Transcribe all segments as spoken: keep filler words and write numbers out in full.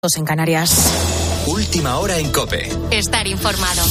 En Canarias. Última hora en COPE. Estar informado.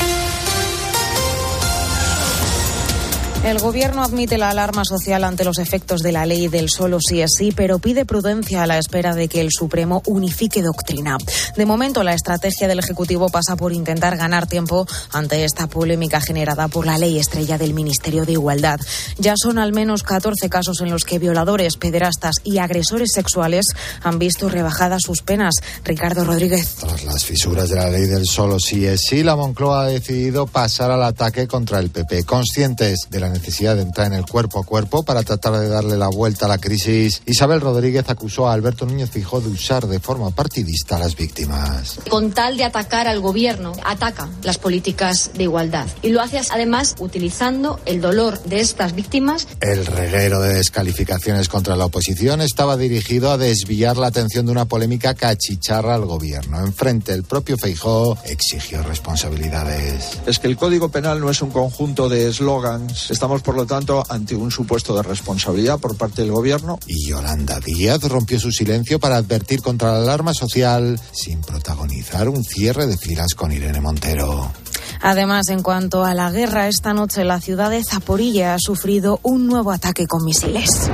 El Gobierno admite la alarma social ante los efectos de la ley del solo sí es sí, pero pide prudencia a la espera de que el Supremo unifique doctrina. De momento, la estrategia del Ejecutivo pasa por intentar ganar tiempo ante esta polémica generada por la ley estrella del Ministerio de Igualdad. Ya son al menos catorce casos en los que violadores, pederastas y agresores sexuales han visto rebajadas sus penas. Ricardo Rodríguez. Tras las fisuras de la ley del solo sí es sí, la Moncloa ha decidido pasar al ataque contra el P P. Conscientes de la necesidad de entrar en el cuerpo a cuerpo para tratar de darle la vuelta a la crisis, Isabel Rodríguez acusó a Alberto Núñez Feijóo de usar de forma partidista a las víctimas. Con tal de atacar al gobierno, ataca las políticas de igualdad. Y lo hace además utilizando el dolor de estas víctimas. El reguero de descalificaciones contra la oposición estaba dirigido a desviar la atención de una polémica que achicharra al gobierno. Enfrente, el propio Feijóo exigió responsabilidades. Es que el Código Penal no es un conjunto de eslogans. Estamos, por lo tanto, ante un supuesto de responsabilidad por parte del Gobierno. Y Yolanda Díaz rompió su silencio para advertir contra la alarma social sin protagonizar un cierre de filas con Irene Montero. Además, en cuanto a la guerra, esta noche la ciudad de Zaporilla ha sufrido un nuevo ataque con misiles.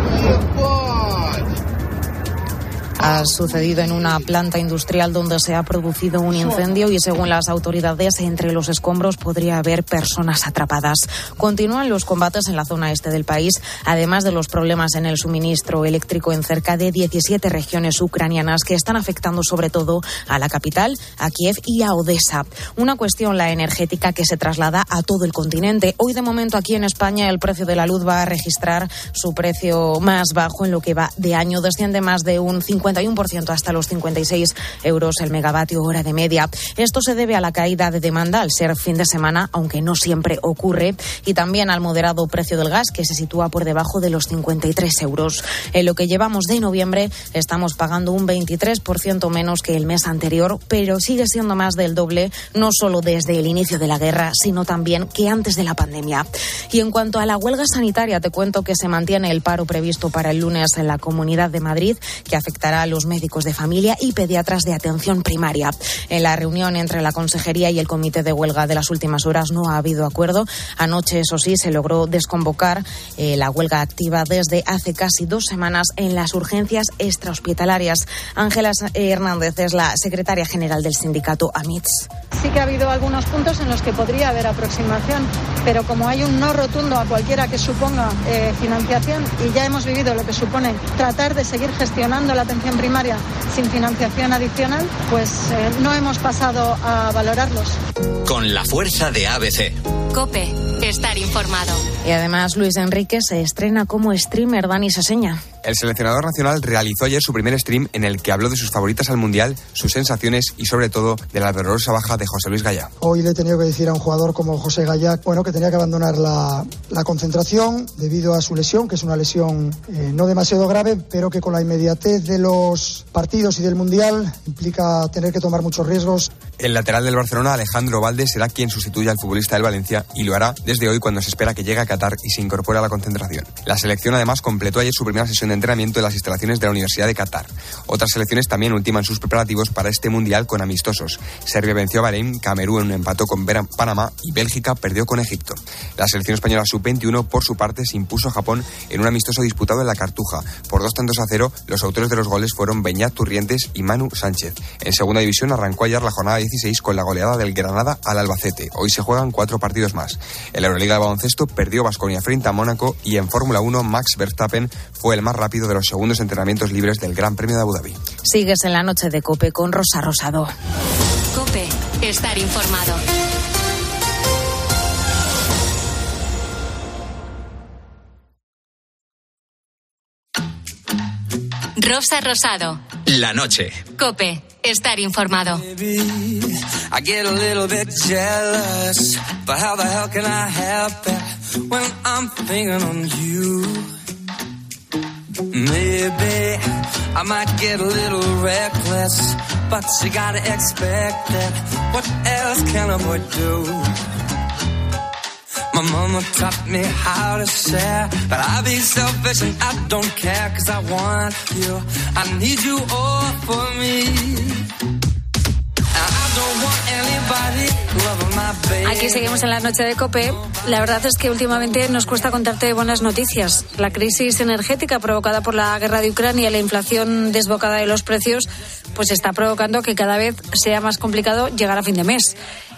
Ha sucedido en una planta industrial donde se ha producido un incendio y, según las autoridades, entre los escombros podría haber personas atrapadas. Continúan los combates en la zona este del país, además de los problemas en el suministro eléctrico en cerca de diecisiete regiones ucranianas que están afectando sobre todo a la capital, a Kiev y a Odessa. Una cuestión, la energética, que se traslada a todo el continente. Hoy, de momento, aquí en España, el precio de la luz va a registrar su precio más bajo en lo que va de año. Desciende más de un cincuenta y uno por ciento hasta los cincuenta y seis euros el megavatio hora de media. Esto se debe a la caída de demanda al ser fin de semana, aunque no siempre ocurre, y también al moderado precio del gas, que se sitúa por debajo de los cincuenta y tres euros. En lo que llevamos de noviembre estamos pagando un veintitrés por ciento menos que el mes anterior, pero sigue siendo más del doble, no solo desde el inicio de la guerra, sino también que antes de la pandemia. Y en cuanto a la huelga sanitaria, te cuento que se mantiene el paro previsto para el lunes en la Comunidad de Madrid, que afectará a los médicos de familia y pediatras de atención primaria. En la reunión entre la Consejería y el Comité de Huelga de las últimas horas no ha habido acuerdo. Anoche, eso sí, se logró desconvocar eh, la huelga activa desde hace casi dos semanas en las urgencias extrahospitalarias. Ángela Hernández es la secretaria general del sindicato AMITS. Sí que ha habido algunos puntos en los que podría haber aproximación, pero como hay un no rotundo a cualquiera que suponga eh, financiación, y ya hemos vivido lo que supone tratar de seguir gestionando la atención primaria sin financiación adicional, pues eh, no hemos pasado a valorarlos. Con la fuerza de A B C. COPE. Estar informado. Y además, Luis Enrique se estrena como streamer. Dani Saseña. El seleccionador nacional realizó ayer su primer stream en el que habló de sus favoritas al Mundial, sus sensaciones y sobre todo de la dolorosa baja de José Luis Gallá. Hoy le he tenido que decir a un jugador como José Gallá, bueno, que tenía que abandonar la, la concentración debido a su lesión, que es una lesión eh, no demasiado grave, pero que con la inmediatez de los partidos y del Mundial implica tener que tomar muchos riesgos. El lateral del Barcelona, Alejandro Valde, será quien sustituya al futbolista del Valencia y lo hará desde hoy, cuando se espera que llegue a Qatar y se incorpore a la concentración. La selección además completó ayer su primera sesión de entrenamiento en las instalaciones de la Universidad de Qatar. Otras selecciones también ultiman sus preparativos para este Mundial con amistosos. Serbia venció a Bahrein, Camerún empató con Panamá y Bélgica perdió con Egipto. La selección española sub veintiuno, por su parte, se impuso a Japón en un amistoso disputado en la Cartuja. Por dos tantos a cero, los autores de los goles fueron Beñat Turrientes y Manu Sánchez. En segunda división arrancó ayer la jornada dieciséis con la goleada del Granada al Albacete. Hoy se juegan cuatro partidos más. En la Euroliga de baloncesto perdió Baskonia frente a Mónaco y en Fórmula uno Max Verstappen fue el más rápido de los segundos entrenamientos libres del Gran Premio de Abu Dhabi. Sigues en la noche de COPE con Rosa Rosado. COPE. Estar informado. Rosa Rosado. La noche. COPE. Estar informado. I get a little bit jealous, but how the hell can I help it when I'm thinking on you? Maybe I might get a little reckless, but you gotta expect it. What else can a boy do? My mama taught me how to share, but I be selfish and I don't care, 'cause I want you, I need you all for me. Aquí seguimos en la noche de COPE. La verdad es que últimamente nos cuesta contarte buenas noticias. La crisis energética provocada por la guerra de Ucrania y la inflación desbocada de los precios, pues está provocando que cada vez sea más complicado llegar a fin de mes.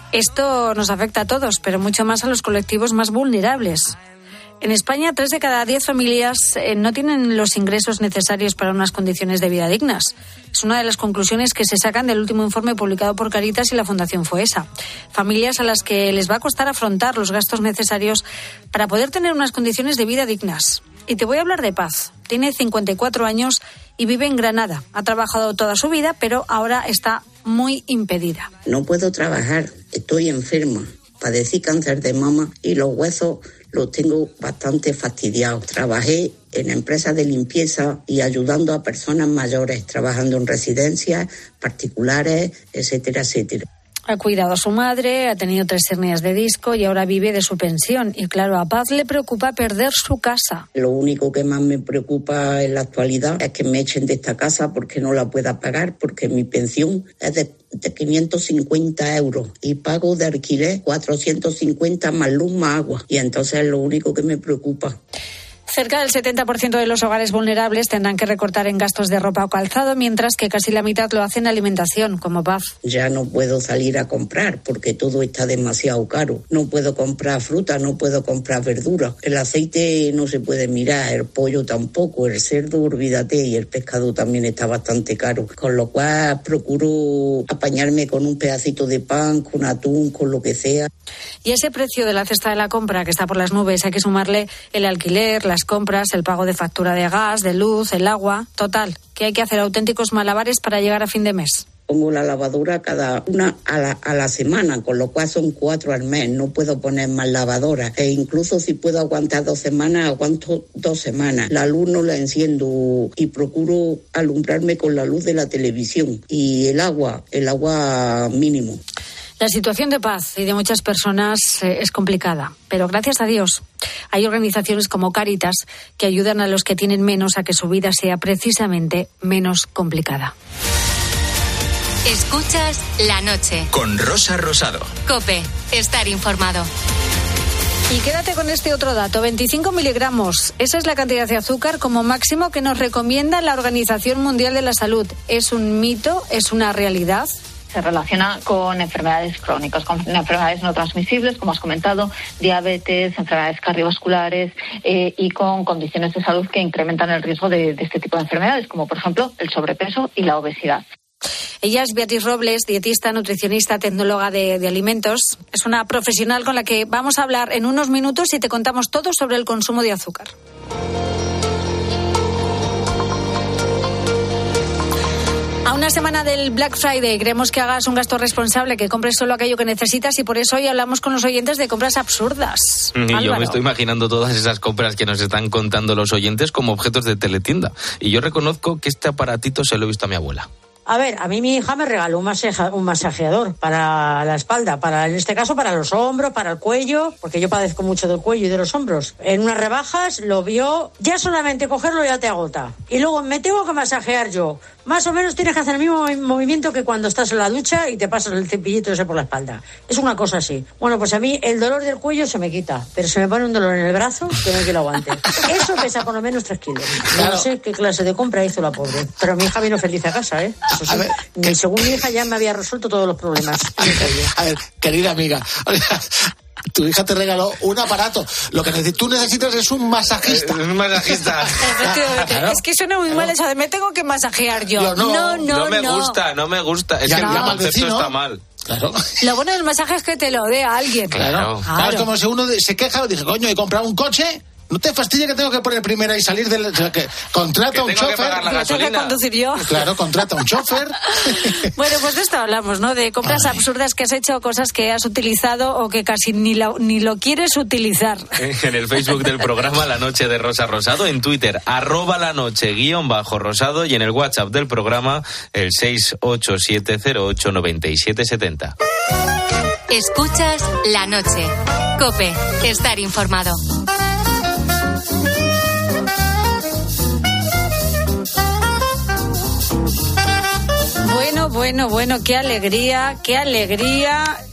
Esto nos afecta a todos, pero mucho más a los colectivos más vulnerables. En España, tres de cada diez familias eh, no tienen los ingresos necesarios para unas condiciones de vida dignas. Es una de las conclusiones que se sacan del último informe publicado por Cáritas y la Fundación FOESA. Familias a las que les va a costar afrontar los gastos necesarios para poder tener unas condiciones de vida dignas. Y te voy a hablar de Paz. Tiene cincuenta y cuatro años y vive en Granada. Ha trabajado toda su vida, pero ahora está muy impedida. No puedo trabajar, estoy enferma. Padecí cáncer de mama y los huesos los tengo bastante fastidiados. Trabajé en empresas de limpieza y ayudando a personas mayores, trabajando en residencias particulares, etcétera, etcétera. Ha cuidado a su madre, ha tenido tres hernias de disco y ahora vive de su pensión. Y claro, a Paz le preocupa perder su casa. Lo único que más me preocupa en la actualidad es que me echen de esta casa porque no la pueda pagar, porque mi pensión es de, de quinientos cincuenta euros y pago de alquiler cuatrocientos cincuenta más luz más agua. Y entonces es lo único que me preocupa. Cerca del setenta por ciento de los hogares vulnerables tendrán que recortar en gastos de ropa o calzado, mientras que casi la mitad lo hacen en alimentación, como Paz. Ya no puedo salir a comprar porque todo está demasiado caro. No puedo comprar fruta, no puedo comprar verdura. El aceite no se puede mirar, el pollo tampoco, el cerdo, olvídate, y el pescado también está bastante caro. Con lo cual procuro apañarme con un pedacito de pan, con atún, con lo que sea. Y ese precio de la cesta de la compra, que está por las nubes, hay que sumarle el alquiler, las compras, el pago de factura de gas, de luz, el agua. Total, que hay que hacer auténticos malabares para llegar a fin de mes. Pongo la lavadora cada una a la, a la semana, con lo cual son cuatro al mes. No puedo poner más lavadoras. E incluso si puedo aguantar dos semanas, aguanto dos semanas. La luz no la enciendo y procuro alumbrarme con la luz de la televisión. Y el agua, el agua mínimo. La situación de Paz y de muchas personas eh, es complicada, pero gracias a Dios hay organizaciones como Cáritas que ayudan a los que tienen menos a que su vida sea precisamente menos complicada. Escuchas La Noche. Con Rosa Rosado. COPE. Estar informado. Y quédate con este otro dato, veinticinco miligramos. Esa es la cantidad de azúcar como máximo que nos recomienda la Organización Mundial de la Salud. ¿Es un mito? ¿Es una realidad? Se relaciona con enfermedades crónicas, con enfermedades no transmisibles, como has comentado, diabetes, enfermedades cardiovasculares eh, y con condiciones de salud que incrementan el riesgo de, de este tipo de enfermedades, como por ejemplo el sobrepeso y la obesidad. Ella es Beatriz Robles, dietista, nutricionista, tecnóloga de, de alimentos. Es una profesional con la que vamos a hablar en unos minutos y te contamos todo sobre el consumo de azúcar. A una semana del Black Friday queremos que hagas un gasto responsable, que compres solo aquello que necesitas, y por eso hoy hablamos con los oyentes de compras absurdas. Y Álvaro. yo me estoy imaginando todas esas compras que nos están contando los oyentes como objetos de teletienda. Y yo reconozco que este aparatito se lo he visto a mi abuela. A ver, a mí mi hija me regaló un, masaje, un masajeador para la espalda, para en este caso para los hombros, para el cuello, porque yo padezco mucho del cuello y de los hombros. En unas rebajas lo vio, ya solamente cogerlo ya te agota. Y luego me tengo que masajear yo. Más o menos tienes que hacer el mismo movimiento que cuando estás en la ducha y te pasas el cepillito ese por la espalda. Es una cosa así. Bueno, pues a mí el dolor del cuello se me quita, pero se me pone un dolor en el brazo que no hay que lo aguante. Eso pesa por lo menos tres kilos. No sé qué clase de compra hizo la pobre. Pero mi hija vino feliz a casa, ¿eh? Eso sí. Ni según mi hija ya me había resuelto todos los problemas. A ver, querida amiga, tu hija te regaló un aparato. Lo que neces- tú necesitas es un masajista. Un masajista. Efectivamente. Claro. Es que suena muy mal eso de me tengo que masajear yo. yo no, no, no, no me no. gusta, no me gusta. Es ya, que no. el concepto está mal. Claro. Lo bueno del masaje es que te lo dé a alguien. Claro. Claro. Claro, es como si uno se queja y dice, coño, he comprado un coche. No te fastidia que tengo que poner primera y salir del... O sea, que contrata que un tengo chofer. que pagar la gasolina. Tengo que conducir yo. Claro, contrata un chofer. Bueno, pues de esto hablamos, ¿no? De compras Ay. absurdas que has hecho, cosas que has utilizado o que casi ni lo, ni lo quieres utilizar. En el Facebook del programa La Noche de Rosa Rosado, en Twitter, arroba la noche guión bajo rosado, y en el WhatsApp del programa, el seis ocho siete cero ocho nueve siete siete cero. Escuchas La Noche. COPE. Estar informado. Bueno, bueno, bueno, qué alegría, qué alegría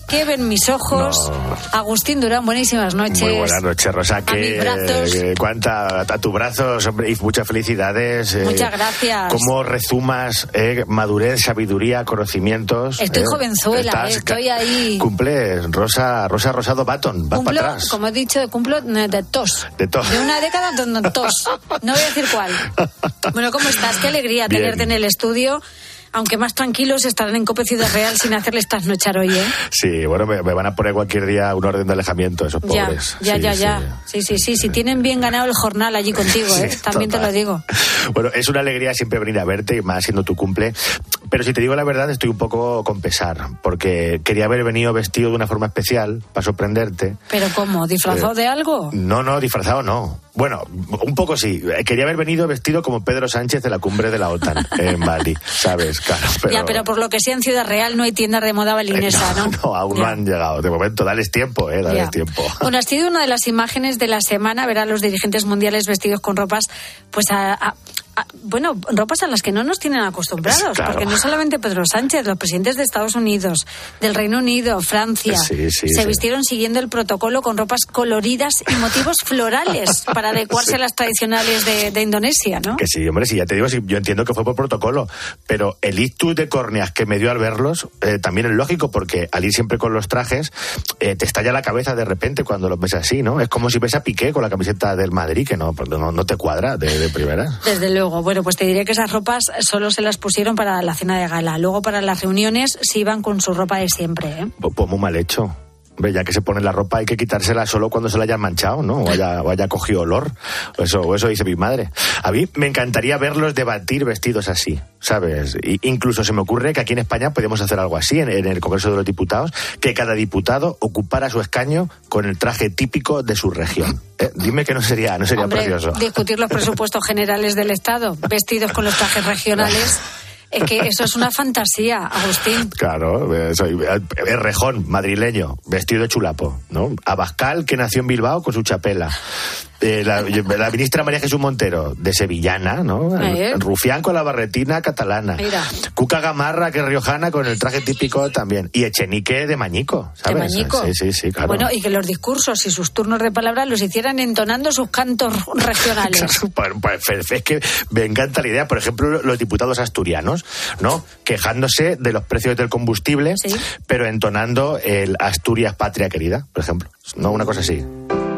¿Qué ven mis ojos? No. Agustín Durán, buenísimas noches. Muy buenas noches, Rosa. A mis brazos. Eh, cuánta, a tus brazos, hombre, y muchas felicidades. Muchas eh, gracias. ¿Cómo rezumas eh, madurez, sabiduría, conocimientos? Estoy eh, jovenzuela, estás, eh, estoy ahí. Cumples, Rosa, Rosa Rosado Baton, vas cumplo, para atrás. Como he dicho, cumplo de tos. De tos. De una década de tos. No voy a decir cuál. Bueno, ¿cómo estás? Qué alegría Bien. tenerte en el estudio. Aunque más tranquilos estarán en COPE Ciudad Real sin hacerles trasnochar hoy, ¿eh? Sí, bueno, me, me van a poner cualquier día un orden de alejamiento, esos ya, pobres. Ya, sí, ya, sí. ya. Sí, sí, sí. Si tienen bien ganado el jornal allí contigo, ¿eh? Sí, También total. te lo digo. Bueno, es una alegría siempre venir a verte, y más siendo tu cumple. Pero si te digo la verdad, estoy un poco con pesar, porque quería haber venido vestido de una forma especial para sorprenderte. ¿Pero cómo? ¿Disfrazado Eh, de algo? No, no, disfrazado no. Bueno, un poco sí. Quería haber venido vestido como Pedro Sánchez de la cumbre de la OTAN en Bali, ¿sabes? Claro, pero... Ya, pero por lo que sea en Ciudad Real no hay tiendas de moda balinesa, Eh, no, ¿no? no, aún Ya. no han llegado. De momento, dales tiempo, ¿eh? Dales Ya. tiempo. Bueno, ha sido una de las imágenes de la semana ver a los dirigentes mundiales vestidos con ropas, pues a, a- a- bueno, ropas a las que no nos tienen acostumbrados, Claro. porque no solamente Pedro Sánchez, los presidentes de Estados Unidos, del Reino Unido, Francia, Sí, sí, se sí. vistieron siguiendo el protocolo con ropas coloridas y motivos florales para adecuarse Sí. a las tradicionales de, de Indonesia, ¿no? Que sí, hombre, sí, ya te digo, sí, yo entiendo que fue por protocolo, pero el ictus de córneas que me dio al verlos eh, también es lógico, porque al ir siempre con los trajes eh, te estalla la cabeza de repente cuando los ves así, ¿no? Es como si ves a Piqué con la camiseta del Madrid, que no, pues no, no te cuadra de, de primera. Desde luego. Bueno, pues te diré que esas ropas solo se las pusieron para la cena de gala. Luego para las reuniones sí iban con su ropa de siempre, ¿eh? Pues, pues muy mal hecho. Hombre, ya que se pone la ropa hay que quitársela solo cuando se la hayan manchado, ¿no? O haya, o haya cogido olor. O eso, o eso dice mi madre. A mí me encantaría verlos debatir vestidos así, ¿sabes? Y incluso se me ocurre que aquí en España podemos hacer algo así, en, en el Congreso de los Diputados, que cada diputado ocupara su escaño con el traje típico de su región. Eh, dime que no sería, no sería Hombre, precioso. discutir los presupuestos generales del Estado vestidos con los trajes regionales, es que eso es una fantasía, Agustín. Claro, eh, soy eh, Rejón, madrileño, vestido de chulapo, ¿no? Abascal, que nació en Bilbao con su chapela. Eh, la, la ministra María Jesús Montero, de sevillana, ¿no? ¿Eh? Rufián con la barretina catalana. Mira. Cuca Gamarra, que es riojana, con el traje típico también. Y Echenique de Mañico, ¿sabes? De Mañico. Sí, sí, sí, claro. Bueno, y que los discursos y sus turnos de palabra los hicieran entonando sus cantos regionales. Pues, pues, es que me encanta la idea, por ejemplo, los diputados asturianos, ¿no? Quejándose de los precios del combustible, Sí. pero entonando el Asturias patria querida, por ejemplo. No, una cosa así.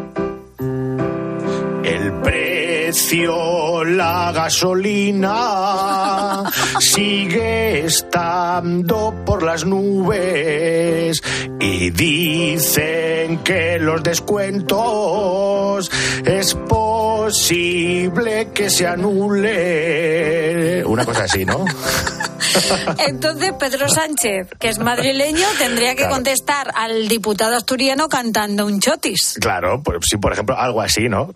El precio, la gasolina, sigue estando por las nubes y dicen que los descuentos es posible que se anule. Una cosa así, ¿no? Entonces Pedro Sánchez, que es madrileño, tendría que Claro. contestar al diputado asturiano cantando un chotis. Claro, pues sí, por ejemplo, algo así, ¿no?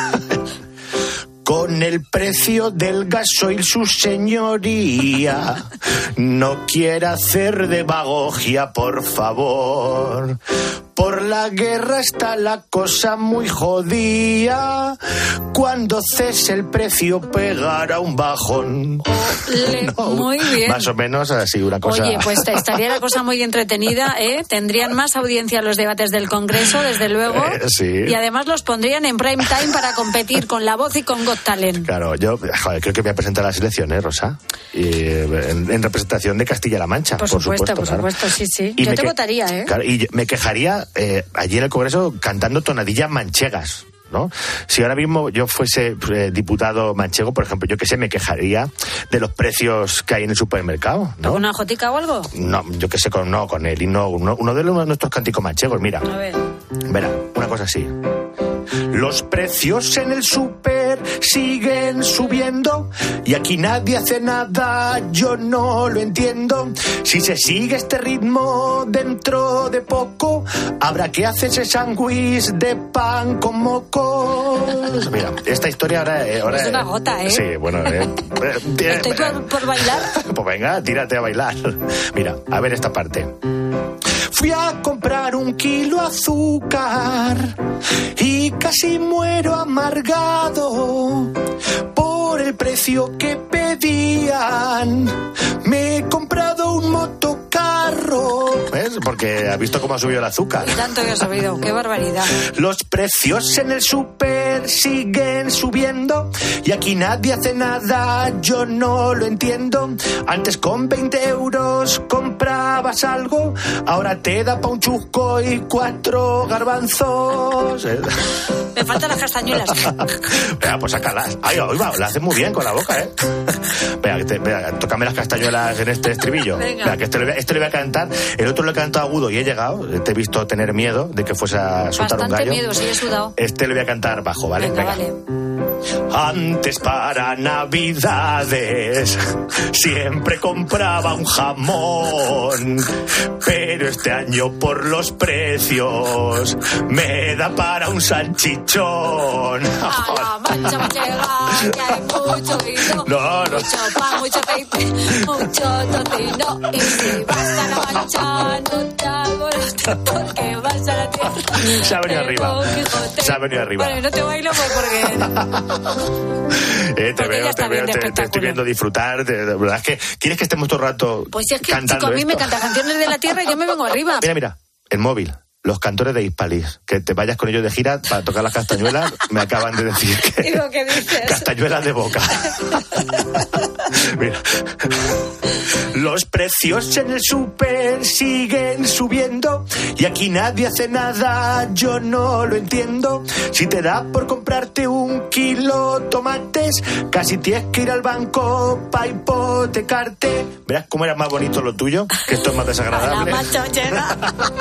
Con el precio del gasoil, su señoría no quiere hacer demagogia, por favor. Por la guerra está la cosa muy jodida. Cuando cese el precio pegará un bajón. Le- muy bien. Más o menos así, una cosa. Oye, pues te- estaría la cosa muy entretenida, ¿eh? Tendrían más audiencia los debates del Congreso, desde luego. Eh, sí. Y además los pondrían en prime time para competir con La Voz y con Got Talent. Claro, yo joder, creo que voy a presentar a las elecciones, Rosa, y, eh, en, en representación de Castilla-La Mancha. Por supuesto, por claro. supuesto, sí, sí. Y Yo me te que- votaría, ¿eh? Claro, y yo- me quejaría eh, allí en el Congreso cantando tonadillas manchegas, ¿no? Si ahora mismo yo fuese eh, diputado manchego, por ejemplo, yo qué sé, me quejaría de los precios que hay en el supermercado, ¿no? ¿Una jotica o algo? No, yo qué sé, con, no, con el himno, uno, uno de los, nuestros cánticos manchegos, mira. A ver. Verá, una cosa así. Los precios en el súper siguen subiendo y aquí nadie hace nada, yo no lo entiendo. Si se sigue este ritmo dentro de poco, habrá que hacerse sándwich de pan con mocos. Mira, esta historia ahora... eh, ahora Es una gota, ¿eh? Sí, bueno... Eh, eh, Estoy por, por bailar. Pues venga, tírate a bailar. Mira, a ver esta parte. Fui a comprar un kilo azúcar y casi muero amargado por el precio que pedían. Me he comprado un motocarro. ¿Eh? ¿sabes? Porque has visto cómo ha subido el azúcar. Y tanto que ha subido, qué barbaridad. Los precios en el súper siguen subiendo y aquí nadie hace nada, yo no lo entiendo. Antes con veinte euros comprabas algo, ahora te da pa' un chusco y cuatro garbanzos. Me faltan las castañuelas. Venga, pues sácalas. Ay, oye, va, la haces muy bien con la boca, ¿eh? Venga, que te, venga, tócame las castañuelas en este estribillo. Venga. Venga, que este le, este le voy a cantar. El otro le he cantado agudo y he llegado. Te he visto tener miedo de que fuese a soltar un gallo. Bastante miedo, sí, he sudado. Este le voy a cantar bajo, ¿vale? Venga, Venga. vale. Antes para Navidades siempre compraba un jamón, pero este año por los precios me da para un salchichón. A la mancha manchega, que hay mucho vino, No, no. mucho pan, mucho aceite, mucho tocino. Y si vas a la mancha, no te alborotes porque vas a la tierra. Se ha venido arriba. Se ha venido arriba. Bueno, no te bailo pues porque... Eh, te Porque veo, ya está te veo, bien de te, te espectáculo. estoy viendo disfrutar. De, de verdad es que quieres que estemos todo el rato Pues si es que, cantando chico, a mí esto. me cantan canciones de la tierra y yo me vengo arriba. Mira, mira, el móvil. Los cantores de Hispalis, que te vayas con ellos de gira para tocar las castañuelas, me acaban de decir que... Digo, ¿qué dices? Castañuelas de boca. Mira. Los precios en el súper siguen subiendo y aquí nadie hace nada, yo no lo entiendo. Si te da por comprarte un kilo tomates, casi tienes que ir al banco para hipotecarte. Verás cómo era más bonito lo tuyo, que esto es más desagradable. La machochera.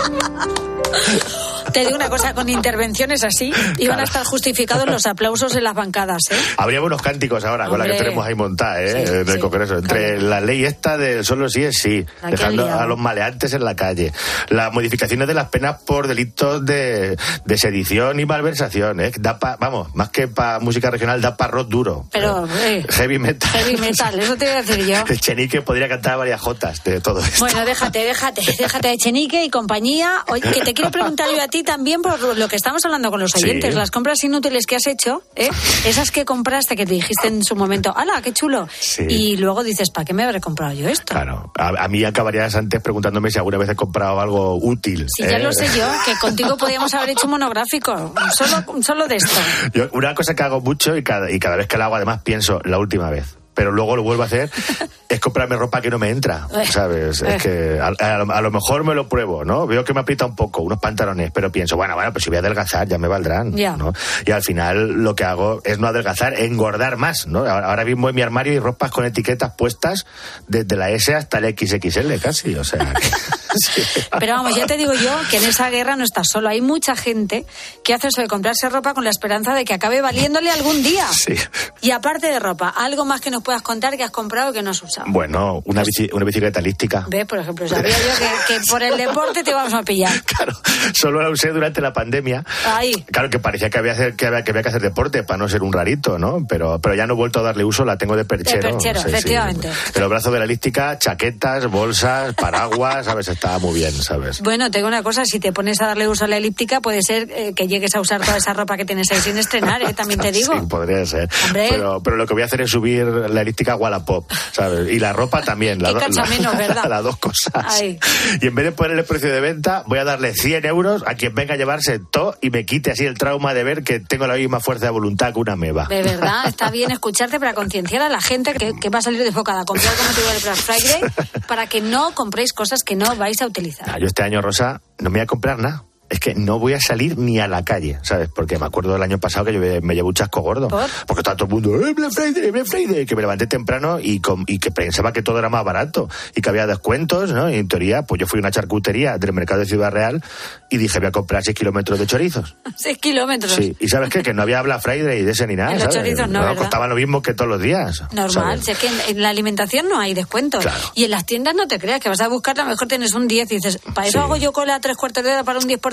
Te digo una cosa, con intervenciones así iban Claro. a estar justificados los aplausos en las bancadas, ¿eh? Habría buenos cánticos ahora con la que Hombre. tenemos ahí montada, ¿eh? Sí, en el sí, Congreso. Entre la ley esta de solo sí es sí, La que dejando han liado. a los maleantes en la calle. Las modificaciones de las penas por delitos de, de sedición y malversación, ¿eh? Da pa, vamos, más que para música regional, da para rock duro. Pero, eh, Heavy metal. heavy metal, eso te voy a decir yo. El Chenique podría cantar varias jotas de todo esto. Bueno, déjate, déjate, déjate de Chenique y compañía. Oye, que te quiero preguntar yo a ti también por lo que estamos hablando con los oyentes, Sí. las compras inútiles que has hecho, ¿eh? Esas que compraste, que te dijiste en su momento, ¡hala, qué chulo! Sí. Y luego dices, ¿para qué me habré comprado yo esto? Claro, a, a mí acabarías antes preguntándome si alguna vez he comprado algo útil. Si ya ¿eh? lo sé yo, que contigo podíamos haber hecho un monográfico, solo, solo de esto. Yo, una cosa que hago mucho y cada, y cada vez que lo hago además pienso la última vez, pero luego lo vuelvo a hacer, es comprarme ropa que no me entra, ¿sabes? Es que a, a, a lo mejor me lo pruebo, ¿no? Veo que me aprieta un poco, unos pantalones, pero pienso, bueno, bueno, pues si voy a adelgazar ya me valdrán, Ya. ¿no? Y al final lo que hago es no adelgazar, engordar más, ¿no? Ahora, ahora mismo en mi armario hay ropas con etiquetas puestas desde la S hasta el equis equis ele casi, o sea... que- sí. Pero vamos, ya te digo yo que en esa guerra no estás solo. Hay mucha gente que hace eso de comprarse ropa con la esperanza de que acabe valiéndole algún día. Sí. Y aparte de ropa, algo más que nos puedas contar que has comprado que no has usado. Bueno, una, bici- una bicicleta elíptica. ¿Ves? Por ejemplo, sabía yo que, que por el deporte te vamos a pillar. Solo la usé durante la pandemia. Ahí. Claro que parecía que había, hacer- que había, que había que hacer deporte para no ser un rarito, ¿no? Pero, pero ya no he vuelto a darle uso, la tengo de perchero. De perchero, Sí, sí. efectivamente. En los brazos de la elíptica, chaquetas, bolsas, paraguas, ¿sabes? Estaba muy bien, ¿sabes? Bueno, te digo una cosa, si te pones a darle uso a la elíptica, puede ser eh, que llegues a usar toda esa ropa que tienes ahí sin estrenar, ¿eh? También te digo. Sí, podría ser. Hombre. Pero, pero lo que voy a hacer es subir la elíptica a Wallapop, ¿sabes? Y la ropa también. La, Y do- cansa la- menos, ¿verdad? las dos cosas. Ahí. Y en vez de ponerle el precio de venta, voy a darle cien euros a quien venga a llevarse todo y me quite así el trauma de ver que tengo la misma fuerza de voluntad que una meba. De verdad, está bien escucharte para concienciar a la gente que, que va a salir desbocada a comprar con motivo del Black Friday para que no compréis cosas que no vais a utilizar. Ah, yo este año, Rosa, no me voy a comprar nada. Es que no voy a salir ni a la calle, ¿sabes? Porque me acuerdo del año pasado que yo me, me llevo un chasco gordo. ¿Por? Porque estaba todo el mundo, ¡eh, Black Friday, Black Friday! Que me levanté temprano y, com- y que pensaba que todo era más barato y que había descuentos, ¿no? Y en teoría, pues yo fui a una charcutería del mercado de Ciudad Real y dije, voy a comprar seis kilómetros de chorizos. Seis kilómetros. Sí, y ¿sabes qué? Que no había Black Friday de ese ni nada, En los ¿sabes? chorizos no, ¿verdad? Costaban lo mismo que todos los días. Normal, ¿sabes? si es que en, en la alimentación no hay descuentos. Claro. Y en las tiendas no te creas que vas a buscar, a lo mejor tienes un diez y dices, para eso Sí. hago yo cola a tres cuartos de hora para un diez por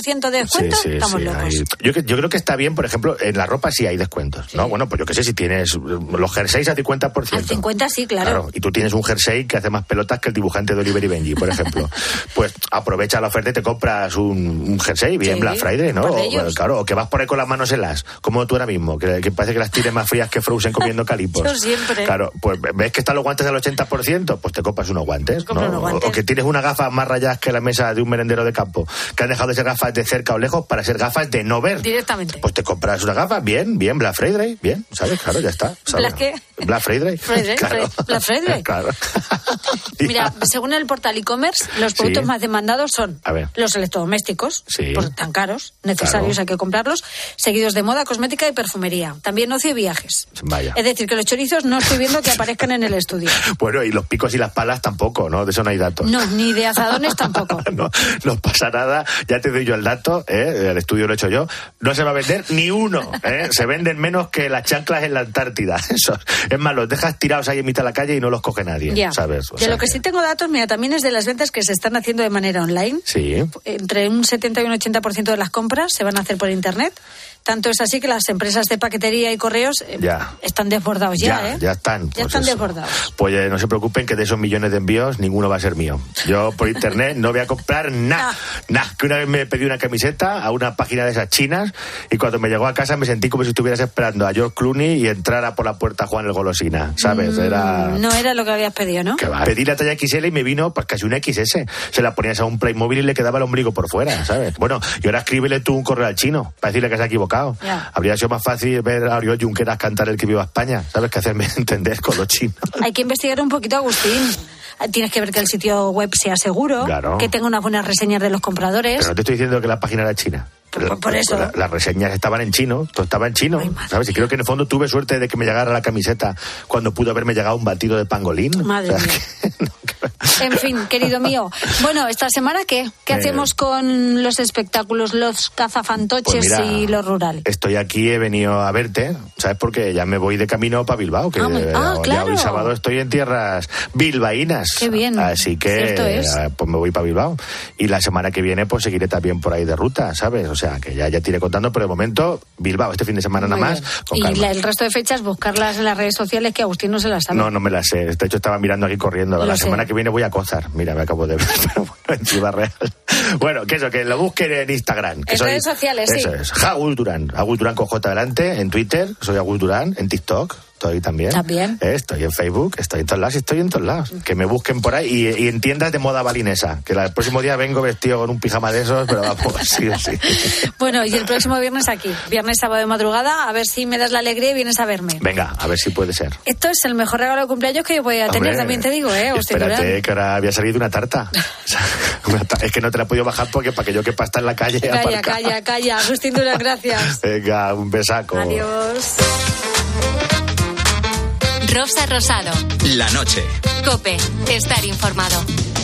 ciento de descuento, sí, sí, estamos sí, locos. hay- Yo, que- yo creo que está bien, por ejemplo, en la ropa sí hay descuentos, ¿no? Bueno, pues yo qué sé, si tienes los jerseys a cincuenta por ciento. Al cincuenta sí, claro. Claro, y tú tienes un jersey que hace más pelotas que el dibujante de Oliver y Benji, por ejemplo. Pues aprovecha la oferta y te compras un, un jersey, bien Sí, Black Friday, ¿no? un par de O, ellos. claro, o que vas por ahí con las manos heladas, como tú ahora mismo, que, que parece que las tienes más frías que Frozen comiendo calipos. Yo siempre. Claro, pues ves que están los guantes al ochenta por ciento, pues te compras unos guantes, Compro ¿no? unos O- guantes. O que tienes unas gafas más rayadas que la mesa de un merendero de campo, que han dejado de ser gafas de cerca o lejos para ser gafas de no ver. Directamente. Pues te compras unas gafas, bien, bien, Black Friday, bien, ¿sabes? Claro, ya está. ¿sabes? ¿Black qué? Black Friday. Friday, Claro. Fre- Black Friday. Claro. Mira, según el portal e-commerce, los productos Sí. más demandados son A ver. los electrodomésticos, Sí. por tan caros, necesarios, Claro. hay que comprarlos, seguidos de moda, cosmética y perfumería. También ocio y viajes. Vaya. Es decir, que los chorizos no estoy viendo que aparezcan en el estudio. Bueno, y los picos y las palas tampoco, ¿no? De eso no hay datos. No, ni de azadones tampoco. No, no pasa nada, ya te doy yo el dato, ¿eh? El estudio lo he hecho yo, no se va a vender ni uno, ¿eh? Se venden menos que las chanclas en la Antártida. Eso. Es más, los dejas tirados ahí en mitad de la calle y no los coge nadie, Ya. ¿sabes? O De sea lo que sí tengo datos, mira, también es de las ventas que se están haciendo de manera online. Sí. Entre un setenta y un ochenta por ciento de las compras se van a hacer por internet. Tanto es así que las empresas de paquetería y correos eh, Ya. están desbordados ya, ¿eh? ya están. Ya Pues están eso. desbordados. Pues eh, no se preocupen que de esos millones de envíos ninguno va a ser mío. Yo por internet no voy a comprar nada. Nada. Que una vez me pedí una camiseta a una página de esas chinas y cuando me llegó a casa me sentí como si estuvieras esperando a George Clooney y entrara por la puerta Juan el Golosina, ¿sabes? Era... Mm, No era lo que habías pedido, ¿no? Que va. Pedí la talla equis ele y me vino pues casi una equis ese. Se la ponías a un Playmobil y le quedaba el ombligo por fuera, ¿sabes? Bueno, y ahora escríbele tú un correo al chino para decirle que se ha equivocado. Ya. Habría sido más fácil ver a Oriol Junqueras cantar El que viva España, ¿sabes? Que hacerme entender con los chinos. Hay que investigar un poquito, Agustín. Tienes que ver que el sitio web sea seguro, Claro. que tenga unas buenas reseñas de los compradores. Pero no te estoy diciendo que la página era china. Por- por eso. La- las reseñas estaban en chino, todo estaba en chino, ¿sabes? Y creo que en el fondo tuve suerte de que me llegara la camiseta cuando pudo haberme llegado un batido de pangolín. Madre O sea, mía. En fin, querido mío. Bueno, ¿esta semana qué? ¿Qué Eh, hacemos con los espectáculos, los cazafantoches Pues mira, y lo rural? Estoy aquí, he venido a verte, ¿sabes? Porque ya me voy de camino para Bilbao, que Ah, muy- ah, ya claro. hoy sábado estoy en tierras bilbaínas. Qué bien. Así que Cierto es. eh, pues me voy para Bilbao. Y la semana que viene pues seguiré también por ahí de ruta, ¿sabes? O sea, que ya, ya te iré contando, pero de momento Bilbao, este fin de semana Muy nada más, bien. con Y calma. la- el resto de fechas, buscarlas en las redes sociales, que Agustín no se las sabe. No, no me la sé. De hecho, estaba mirando aquí corriendo. Lo la sé. semana que viene voy a Cózar. Mira, me acabo de ver. Pero bueno, en Ciudad Real. Bueno, que eso, que lo busquen en Instagram. Que En redes sociales, sí. Eso es. Agus Durán. Agus Durán con J delante. En Twitter, soy Agus Durán. En TikTok, estoy también. También. Eh, Estoy en Facebook, estoy en todos lados, estoy en todos lados. Que me busquen por ahí y, y en tiendas de moda balinesa. Que la- el próximo día vengo vestido con un pijama de esos, pero vamos, sí, sí. Bueno, y el próximo viernes aquí. Viernes, sábado de madrugada, a ver si me das la alegría y vienes a verme. Venga, a ver si puede ser. Esto es el mejor regalo de cumpleaños que yo voy a tener, Hombre, también te digo, ¿eh? Agustín Durán. Espérate, que ahora había salido una tarta. O sea, una ta- es que no te la he podido bajar porque para que yo quepa estar en la calle. Calla, aparcada. calla, calla. Agustín Durán, gracias. Venga, un besaco. Adiós. Rosa Rosado. La noche. Cope. Estar informado.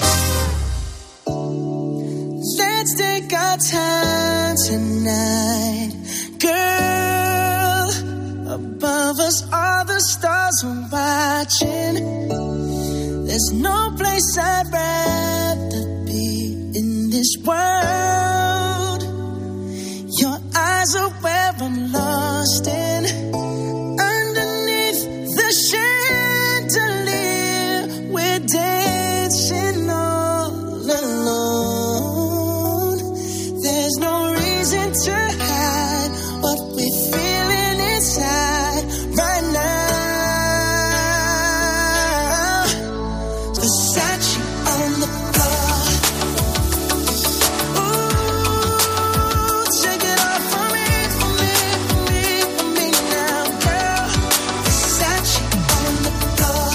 Let's take our time tonight, girl. Above us, all the stars are watching. There's no place I'd rather be in this world. Your eyes are where I'm lost in. Underneath the chandelier, we're dancing all alone. There's no reason to hide what we're feeling inside right now. Versace on the floor. Ooh, take it off for me, for me, for me, for me now, girl. Versace on the floor.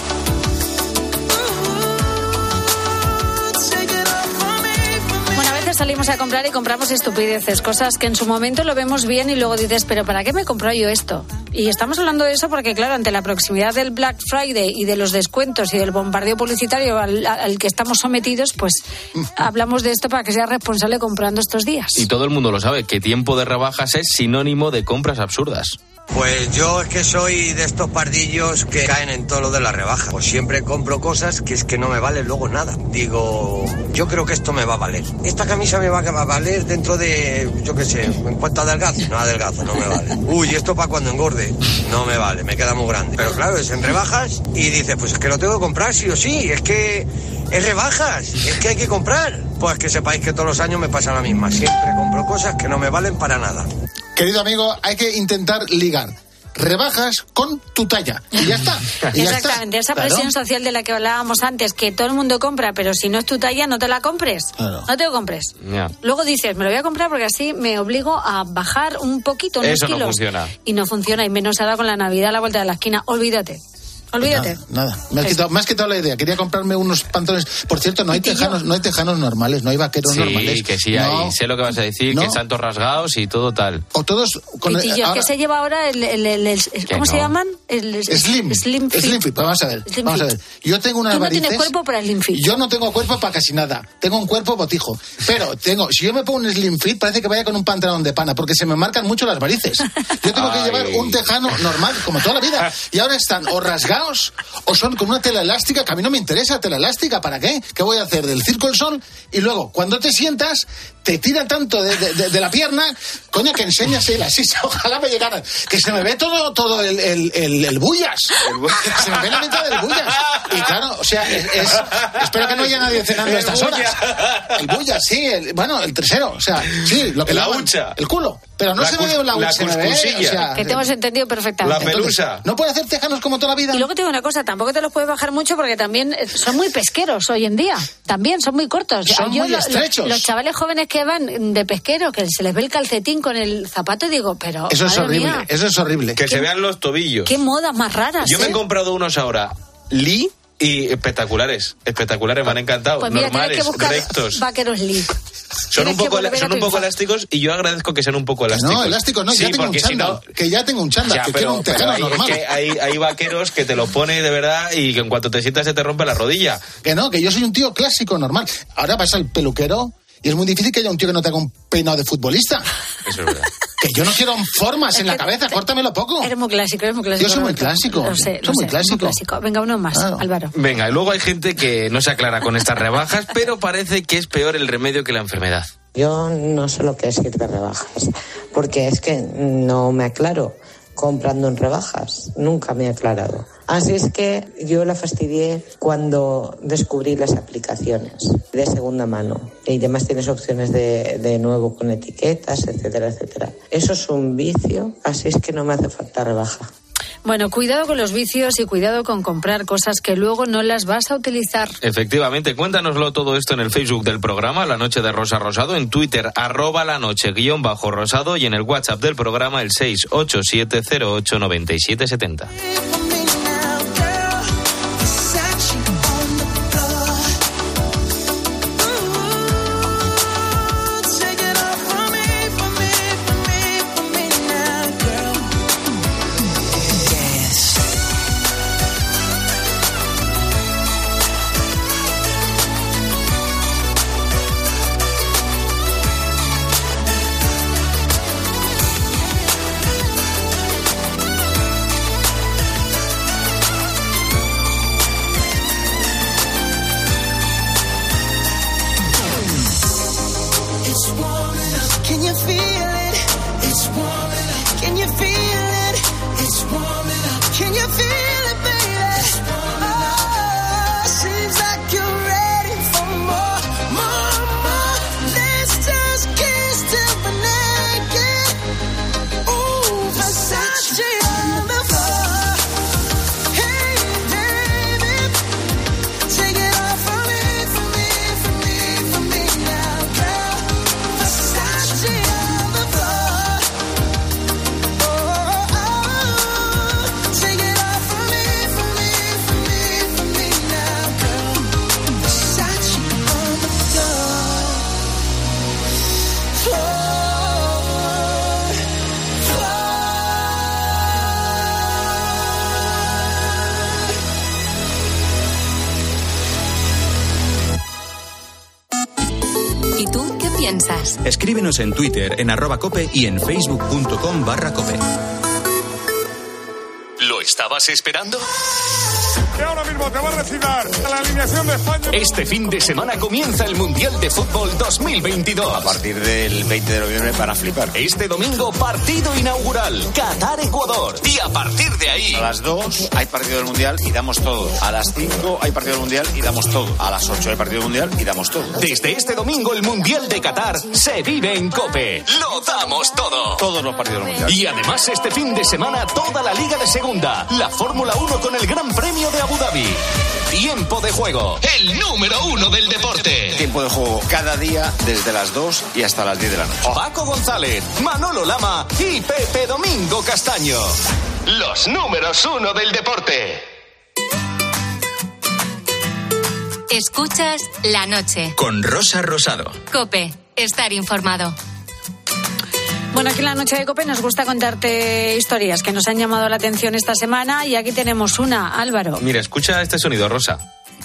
Ooh, take it off for me, for me. Bueno, a veces salimos a comprar y compramos estupideces, cosas que en su momento lo vemos bien y luego dices, pero ¿para qué me compro yo esto? Y estamos hablando de eso porque, claro, ante la proximidad del Black Friday y de los descuentos y del bombardeo publicitario al, al que estamos sometidos, pues hablamos de esto para que seas responsable comprando estos días. Y todo el mundo lo sabe, que tiempo de rebajas es sinónimo de compras absurdas. Pues yo es que soy de estos pardillos que caen en todo lo de la rebaja. Pues siempre compro cosas que es que no me valen luego nada. Digo, yo creo que esto me va a valer. Esta camisa me va a valer dentro de, yo qué sé, en cuanto a adelgazo. No adelgazo, no me vale. Uy, esto para cuando engorde. No me vale, me queda muy grande. Pero claro, es en rebajas y dices, pues es que lo tengo que comprar sí o sí. Es que es rebajas, es que hay que comprar. Pues que sepáis que todos los años me pasa la misma. Siempre compro cosas que no me valen para nada. Querido amigo, hay que intentar ligar rebajas con tu talla. Y ya está. Y ya Exactamente, está. esa presión Claro. social de la que hablábamos antes, que todo el mundo compra, pero si no es tu talla, no te la compres. Claro. No te lo compres. Ya. Luego dices, me lo voy a comprar porque así me obligo a bajar un poquito, unos Eso no kilos. funciona. Y no funciona, y menos ahora con la Navidad a la vuelta de la esquina. Olvídate. Olvídate. Nada, nada. Me has, quitado, me has quitado la idea. Quería comprarme unos pantalones. Por cierto, no hay tejanos, no hay tejanos normales, no hay vaqueros Sí, normales. que sí No. hay. Sé lo que vas a decir, No. que están todos rasgados y todo tal. O todos con Pitillos, ahora- ¿qué se lleva ahora? El, el, el- el- ¿Cómo Que se no. llaman? El, Slim. Slim fit. Slim fit. Pues vamos a ver. Slim vamos a fit. ver. Yo tengo unas Tú no varices. tienes cuerpo para Slim fit. Yo no tengo cuerpo para casi nada. Tengo un cuerpo botijo. Pero tengo, si yo me pongo un Slim fit, parece que vaya con un pantalón de pana, porque se me marcan mucho las varices. Yo tengo que Ay. llevar un tejano normal, como toda la vida. Y ahora están o rasgados o son con una tela elástica, que a mí no me interesa tela elástica. ¿Para qué? ¿Qué voy a hacer? Del circo al sol. Y luego, cuando te sientas, te tira tanto de, de- de- de la pierna, coño, que enseñas el así, ojalá me llegaran. Que se me ve todo, todo el, el, el, el bullas. Se me ve la mitad del bullas. Y claro, o sea, es, es- espero que no haya nadie cenando a El estas bullas. horas. El bullas, sí, el, bueno, el tresero, o sea, sí, lo que La llaman hucha. el culo. Pero no La se me cus- ve la la hucha, se me ve, cuscusilla. o sea, Que te hemos entendido perfectamente. La pelusa. no puede hacer tejanos como toda la vida. Y luego te digo una cosa, tampoco te los puedes bajar mucho porque también eh, son muy pesqueros hoy en día. También son muy cortos. Son muy lo- lo- estrechos. Los chavales jóvenes que van de pesquero, que se les ve el calcetín con el zapato y digo, pero Eso es madre horrible, mía, eso es horrible. Que se vean los tobillos. qué modas más raras. Yo me ¿eh? he comprado unos ahora, Lee, y espectaculares. Espectaculares, me han encantado. Pues mira, Normales, tienes que buscar rectos. vaqueros Lee. Son un Tienes que poco, volver a son tu un poco infancia. elásticos y yo agradezco que sean un poco Que elásticos. no, elástico no, Sí, ya tengo un porque si chándal. no- Que ya tengo un chándal, Ya, que pero, quiero un pero tejano hay, normal. es que hay, hay vaqueros que te lo pone de verdad y que en cuanto te sientas se te rompe la rodilla. Que no, que yo soy un tío clásico, normal. Ahora vas al peluquero y es muy difícil que haya un tío que no te haga un peinado de futbolista. Eso es verdad. Que yo no quiero formas Es en la que cabeza, te- córtamelo poco. Eres muy clásico, eres muy clásico. Yo soy muy Roberto. clásico, Lo sé, soy lo muy sé, clásico. clásico. Venga, uno más, Claro. Álvaro. Venga, y luego hay gente que no se aclara con estas rebajas, pero parece que es peor el remedio que la enfermedad. Yo no sé lo que es ir de rebajas, porque es que no me aclaro comprando en rebajas, nunca me he aclarado. Así es que yo la fastidié cuando descubrí las aplicaciones de segunda mano y además tienes opciones de, de nuevo con etiquetas, etcétera, etcétera. Eso es un vicio, así es que no me hace falta rebaja. Bueno, cuidado con los vicios y cuidado con comprar cosas que luego no las vas a utilizar. Efectivamente, cuéntanoslo todo esto en el Facebook del programa La Noche de Rosa Rosado, en Twitter, arroba la noche guión bajo rosado y en el WhatsApp del programa el seis ocho siete cero ocho nueve siete siete cero. It's warming up. Can you feel it? It's warming up. Can you feel it? It's warming up. Can you feel it, baby? It's warming up. Oh, seems like you're ready for more, more, more. Let's just kiss till we're naked. Ooh, Versace on the floor. Hey, baby, take it off for me, for me, for me, for me now, girl. Versace on the floor. Oh, oh, oh. Take it off for me, for me, for me, for me now, girl. Versace on the floor. Floor. ¿Y tú qué piensas? Escríbenos en Twitter, en arroba cope y en facebook punto com barra cope. estabas esperando? Y ahora mismo te va a recitar la alineación de España. Este fin de semana comienza el Mundial de Fútbol dos mil veintidós. A partir del veinte de noviembre para flipar. Este domingo, partido inaugural, Qatar-Ecuador. Y a partir de ahí... A las dos hay partido del Mundial y damos todo. A las cinco hay partido del Mundial y damos todo. A las ocho hay partido del Mundial y damos todo. Desde este domingo, el Mundial de Qatar se vive en COPE. ¡Lo damos todo! Todos los partidos del Mundial. Y además, este fin de semana, toda la Liga de Segunda. La Fórmula uno con el Gran Premio de Abu Dhabi. Tiempo de juego, el número uno del deporte. Tiempo de juego cada día desde las dos y hasta las diez de la noche. Paco González, Manolo Lama y Pepe Domingo Castaño. Los números uno del deporte. Escuchas La Noche. Con Rosa Rosado. COPE, estar informado. Bueno, aquí en La Noche de COPE nos gusta contarte historias que nos han llamado la atención esta semana y aquí tenemos una, Álvaro. Mira, escucha este sonido, Rosa.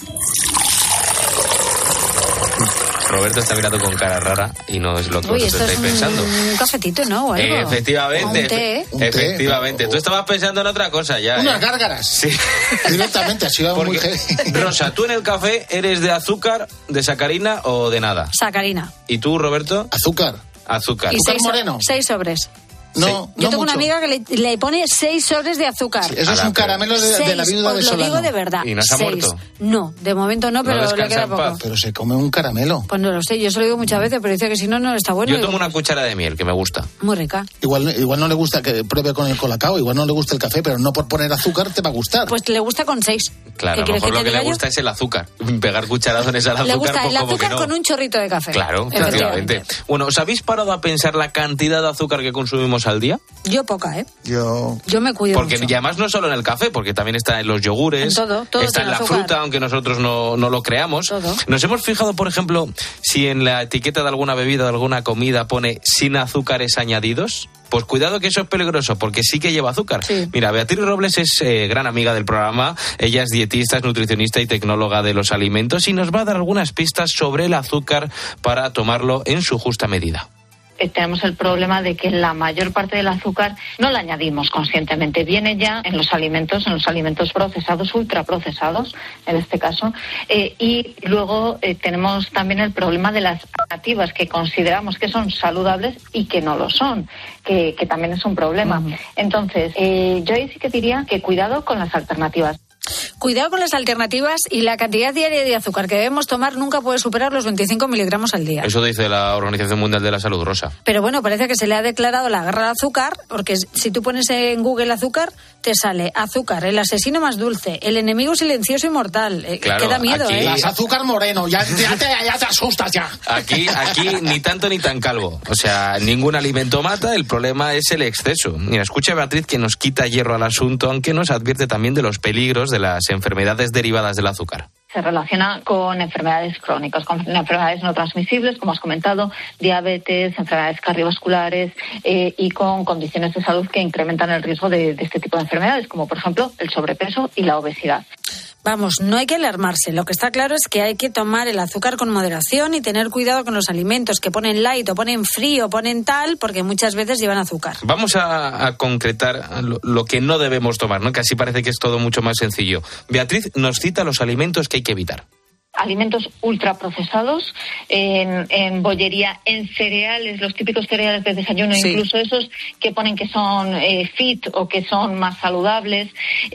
Roberto está mirando con cara rara y no es lo que Uy, vosotros estáis es un, pensando. un cafetito, ¿no? O algo. Efectivamente. Un té. Efe- efectivamente. Tú estabas pensando en otra cosa ya. Unas ¿eh? gárgaras. Sí. Directamente, ha sido muy Porque, heavy. Rosa, ¿tú en el café eres de azúcar, de sacarina o de nada? Sacarina. ¿Y tú, Roberto? Azúcar. Azúcar. Y ¿Azúcar seis, moreno? seis sobres. No, Yo no tengo mucho. una amiga que le, le pone seis sobres de azúcar. Sí, eso es un caramelo de, de la Seis, viuda os de lo Solano. digo de verdad. ¿Y no se ha seis. muerto? No, de momento no, pero le descansa queda en poco. paz. Pero se come un caramelo. Pues no lo sé, yo se lo digo muchas veces, pero dice que si no, no está bueno. Yo Digo, tomo una cuchara de miel que me gusta. muy rica. Igual, igual no le gusta que pruebe con el colacao, igual no le gusta el café, pero no por poner azúcar te va a gustar. Pues le gusta con seis. Claro, a lo mejor lo que le gusta es el azúcar. Pegar cucharazones al azúcar. Le gusta pues el como que azúcar no. con un chorrito de café. Claro, efectivamente. Bueno, ¿os habéis parado a pensar la cantidad de azúcar que consumimos al día? Yo poca, ¿eh? Yo... Yo me cuido Porque mucho. y además no solo en el café, porque también está en los yogures, En todo, todo está tiene en la azúcar. fruta, aunque nosotros no, no lo creamos. Todo. Nos hemos fijado, por ejemplo, si en la etiqueta de alguna bebida, de alguna comida pone sin azúcares añadidos. Pues cuidado que eso es peligroso, porque sí que lleva azúcar. Sí. Mira, Beatriz Robles es eh, gran amiga del programa. Ella es dietista, es nutricionista y tecnóloga de los alimentos y nos va a dar algunas pistas sobre el azúcar para tomarlo en su justa medida. Eh, tenemos el problema de que la mayor parte del azúcar no la añadimos conscientemente. Viene ya en los alimentos, en los alimentos procesados, ultraprocesados, en este caso. Eh, y luego eh, tenemos también el problema de las alternativas que consideramos que son saludables y que no lo son, que, que también es un problema. Uh-huh. Entonces, eh, yo ahí sí que diría que cuidado con las alternativas. Cuidado con las alternativas y la cantidad diaria de azúcar que debemos tomar nunca puede superar los veinticinco miligramos al día. Eso dice la Organización Mundial de la Salud, Rosa. Pero bueno, parece que se le ha declarado la guerra al azúcar, porque si tú pones en Google azúcar, te sale azúcar, el asesino más dulce, el enemigo silencioso y mortal. Eh, claro, que da miedo, aquí... ¿eh? Las azúcar moreno, ya, ya, te, ya te asustas ya. Aquí, aquí ni tanto ni tan calvo. O sea, ningún alimento mata, el problema es el exceso. Mira, escucha a Beatriz que nos quita hierro al asunto, aunque nos advierte también de los peligros de las enfermedades derivadas del azúcar. Se relaciona con enfermedades crónicas, con enfermedades no transmisibles, como has comentado, diabetes, enfermedades cardiovasculares eh, y con condiciones de salud que incrementan el riesgo de, de este tipo de enfermedades, como por ejemplo el sobrepeso y la obesidad. Vamos, no hay que alarmarse. Lo que está claro es que hay que tomar el azúcar con moderación y tener cuidado con los alimentos que ponen light o ponen frío o ponen tal, porque muchas veces llevan azúcar. Vamos a, a concretar lo, lo que no debemos tomar, ¿no? Que así parece que es todo mucho más sencillo. Beatriz nos cita los alimentos que hay que evitar. Alimentos ultraprocesados, en, en bollería, en cereales, los típicos cereales de desayuno, sí. Incluso esos que ponen que son eh, fit o que son más saludables,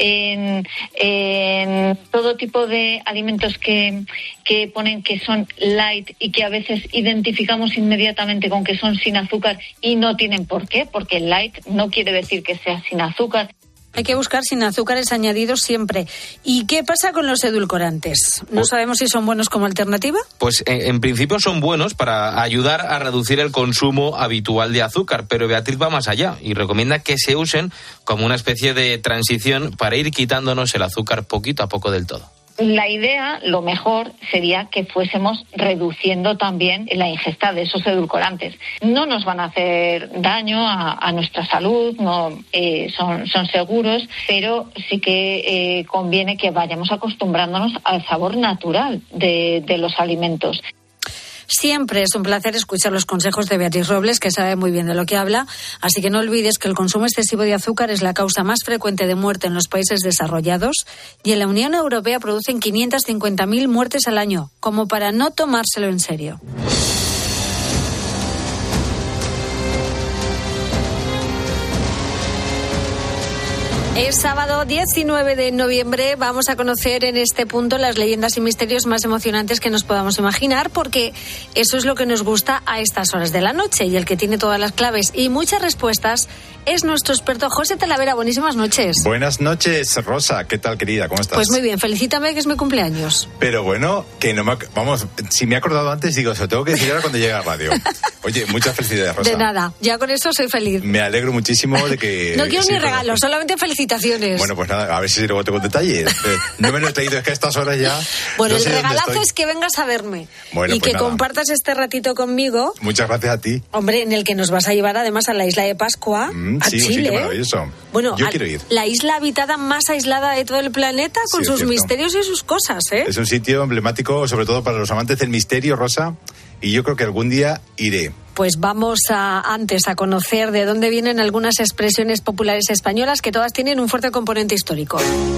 en, en todo tipo de alimentos que, que ponen que son light y que a veces identificamos inmediatamente con que son sin azúcar y no tienen por qué, porque light no quiere decir que sea sin azúcar. Hay que buscar sin azúcares añadidos siempre. ¿Y qué pasa con los edulcorantes? ¿No pues, sabemos si son buenos como alternativa? Pues en, en principio son buenos para ayudar a reducir el consumo habitual de azúcar, pero Beatriz va más allá y recomienda que se usen como una especie de transición para ir quitándonos el azúcar poquito a poco del todo. La idea, lo mejor, sería que fuésemos reduciendo también la ingesta de esos edulcorantes. No nos van a hacer daño a, a nuestra salud, no eh, son, son seguros, pero sí que eh, conviene que vayamos acostumbrándonos al sabor natural de, de los alimentos. Siempre es un placer escuchar los consejos de Beatriz Robles, que sabe muy bien de lo que habla. Así que no olvides que el consumo excesivo de azúcar es la causa más frecuente de muerte en los países desarrollados y en la Unión Europea producen quinientas cincuenta mil muertes al año, como para no tomárselo en serio. Es sábado diecinueve de noviembre. Vamos a conocer en este punto las leyendas y misterios más emocionantes que nos podamos imaginar, porque eso es lo que nos gusta a estas horas de la noche. Y el que tiene todas las claves y muchas respuestas es nuestro experto José Talavera. Buenísimas noches. Buenas noches, Rosa. ¿Qué tal, querida? ¿Cómo estás? Pues muy bien. Felicítame, que es mi cumpleaños. Pero bueno, que no me... Vamos, si me he acordado antes, digo, se lo tengo que decir ahora cuando llegue a la radio. Oye, muchas felicidades, Rosa. De nada. Ya con eso soy feliz. Me alegro muchísimo de que... No quiero sí, ni regalos, solamente felicitaciones. Bueno, pues nada, a ver si luego tengo detalles. Eh, no me lo he traído, es que a estas horas ya... Bueno, no el sé regalazo es que vengas a verme. Bueno, y pues que nada. compartas este ratito conmigo. Muchas gracias a ti. Hombre, en el que nos vas a llevar además a la isla de Pascua, Mm, a sí, Chile. sí, qué maravilloso. Bueno, yo a- quiero ir. La isla habitada más aislada de todo el planeta, con Sí, es sus cierto. misterios y sus cosas, ¿eh? Es un sitio emblemático, sobre todo para los amantes del misterio, Rosa, y yo creo que algún día iré. Pues vamos a antes a conocer de dónde vienen algunas expresiones populares españolas que todas tienen un fuerte componente histórico.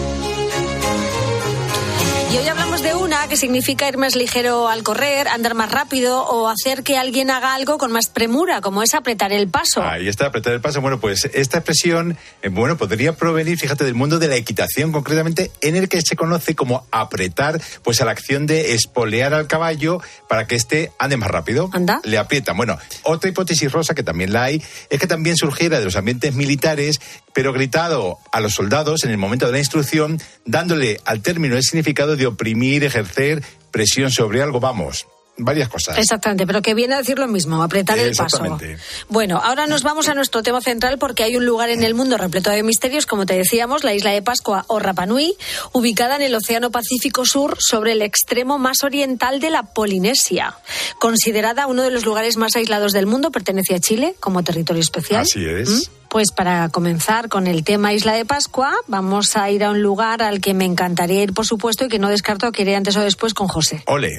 Y hoy hablamos de una que significa ir más ligero al correr, andar más rápido o hacer que alguien haga algo con más premura, como es apretar el paso. Ahí está, apretar el paso. Bueno, pues esta expresión, eh, bueno, podría provenir, fíjate, del mundo de la equitación, concretamente, en el que se conoce como apretar, pues a la acción de espolear al caballo para que éste ande más rápido. ¿Anda? Le aprietan. Bueno, otra hipótesis, Rosa, que también la hay, es que también surgiera de los ambientes militares, pero gritado a los soldados en el momento de la instrucción, dándole al término el significado de oprimir, ejercer presión sobre algo, vamos. Varias cosas. Exactamente, pero que viene a decir lo mismo, apretar el paso. Exactamente. Bueno, ahora nos vamos a nuestro tema central porque hay un lugar en el mundo repleto de misterios, como te decíamos, la isla de Pascua o Rapa Nui, ubicada en el Océano Pacífico Sur, sobre el extremo más oriental de la Polinesia. Considerada uno de los lugares más aislados del mundo, pertenece a Chile como territorio especial. Así es. ¿Mm? Pues para comenzar con el tema Isla de Pascua, vamos a ir a un lugar al que me encantaría ir, por supuesto, y que no descarto que iré antes o después con José. Ole.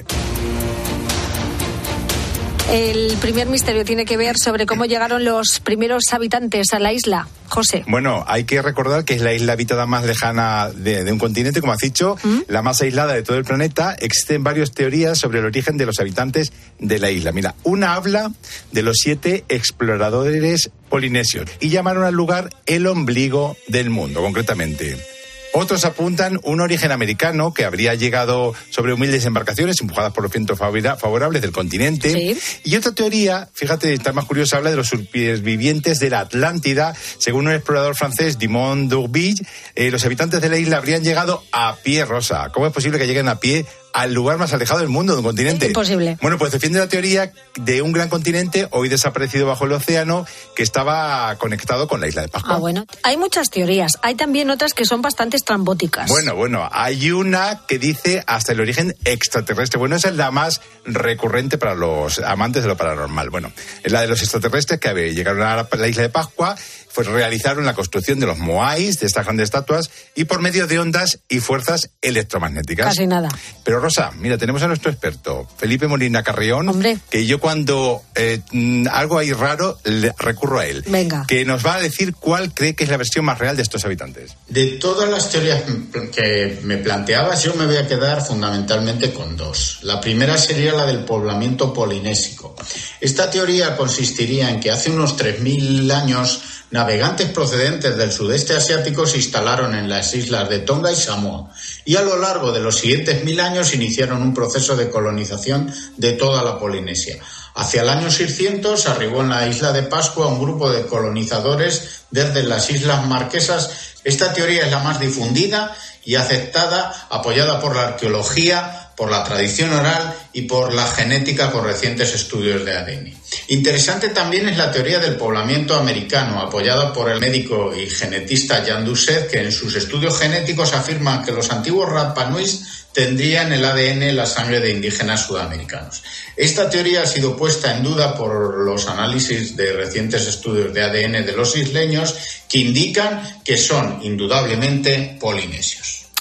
El primer misterio tiene que ver sobre cómo llegaron los primeros habitantes a la isla. José. Bueno, hay que recordar que es la isla habitada más lejana de, de un continente, como has dicho, ¿Mm? la más aislada de todo el planeta. Existen varias teorías sobre el origen de los habitantes de la isla. Mira, una habla de los siete exploradores polinesios y llamaron al lugar el ombligo del mundo, concretamente. Otros apuntan un origen americano que habría llegado sobre humildes embarcaciones empujadas por los vientos favorables del continente. Sí. Y otra teoría, fíjate, está más curiosa, habla de los supervivientes de la Atlántida. Según un explorador francés, Dumont d'Urville, eh, los habitantes de la isla habrían llegado a pie, Rosa. ¿Cómo es posible que lleguen a pie al lugar más alejado del mundo, de un continente? Imposible. Bueno, pues defiende la teoría de un gran continente hoy desaparecido bajo el océano que estaba conectado con la isla de Pascua. Ah, bueno. Hay muchas teorías. Hay también otras que son bastante estrambóticas. Bueno, bueno, hay una que dice hasta el origen extraterrestre. Bueno, esa es la más recurrente para los amantes de lo paranormal. Bueno, es la de los extraterrestres que llegaron a la isla de Pascua, pues realizaron la construcción de los moais, de estas grandes estatuas, y por medio de ondas y fuerzas electromagnéticas. Casi nada. Pero Rosa, mira, tenemos a nuestro experto, Felipe Molina Carrión, Hombre. que yo cuando eh, algo hay raro, le recurro a él. Venga. Que nos va a decir cuál cree que es la versión más real de estos habitantes. De todas las teorías que me planteabas, yo me voy a quedar fundamentalmente con dos. La primera sería la del poblamiento polinésico. Esta teoría consistiría en que hace unos tres mil años navegantes procedentes del sudeste asiático se instalaron en las islas de Tonga y Samoa y a lo largo de los siguientes mil años iniciaron un proceso de colonización de toda la Polinesia. Hacia el año seiscientos arribó en la isla de Pascua un grupo de colonizadores desde las Islas Marquesas. Esta teoría es la más difundida y aceptada, apoyada por la arqueología, por la tradición oral y por la genética con recientes estudios de A D N. Interesante también es la teoría del poblamiento americano, apoyada por el médico y genetista Jan Doucet, que en sus estudios genéticos afirma que los antiguos Rapa Nuis tendrían el A D N la sangre de indígenas sudamericanos. Esta teoría ha sido puesta en duda por los análisis de recientes estudios de A D N de los isleños que indican que son indudablemente polinesios.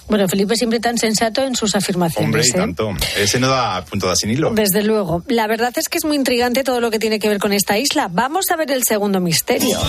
Bueno, Felipe siempre tan sensato en sus afirmaciones. Hombre, y ¿eh? tanto. Ese no da punto de sin hilo. Desde luego. La verdad es que es muy intrigante todo lo que tiene que ver con esta isla. Vamos a ver el segundo misterio.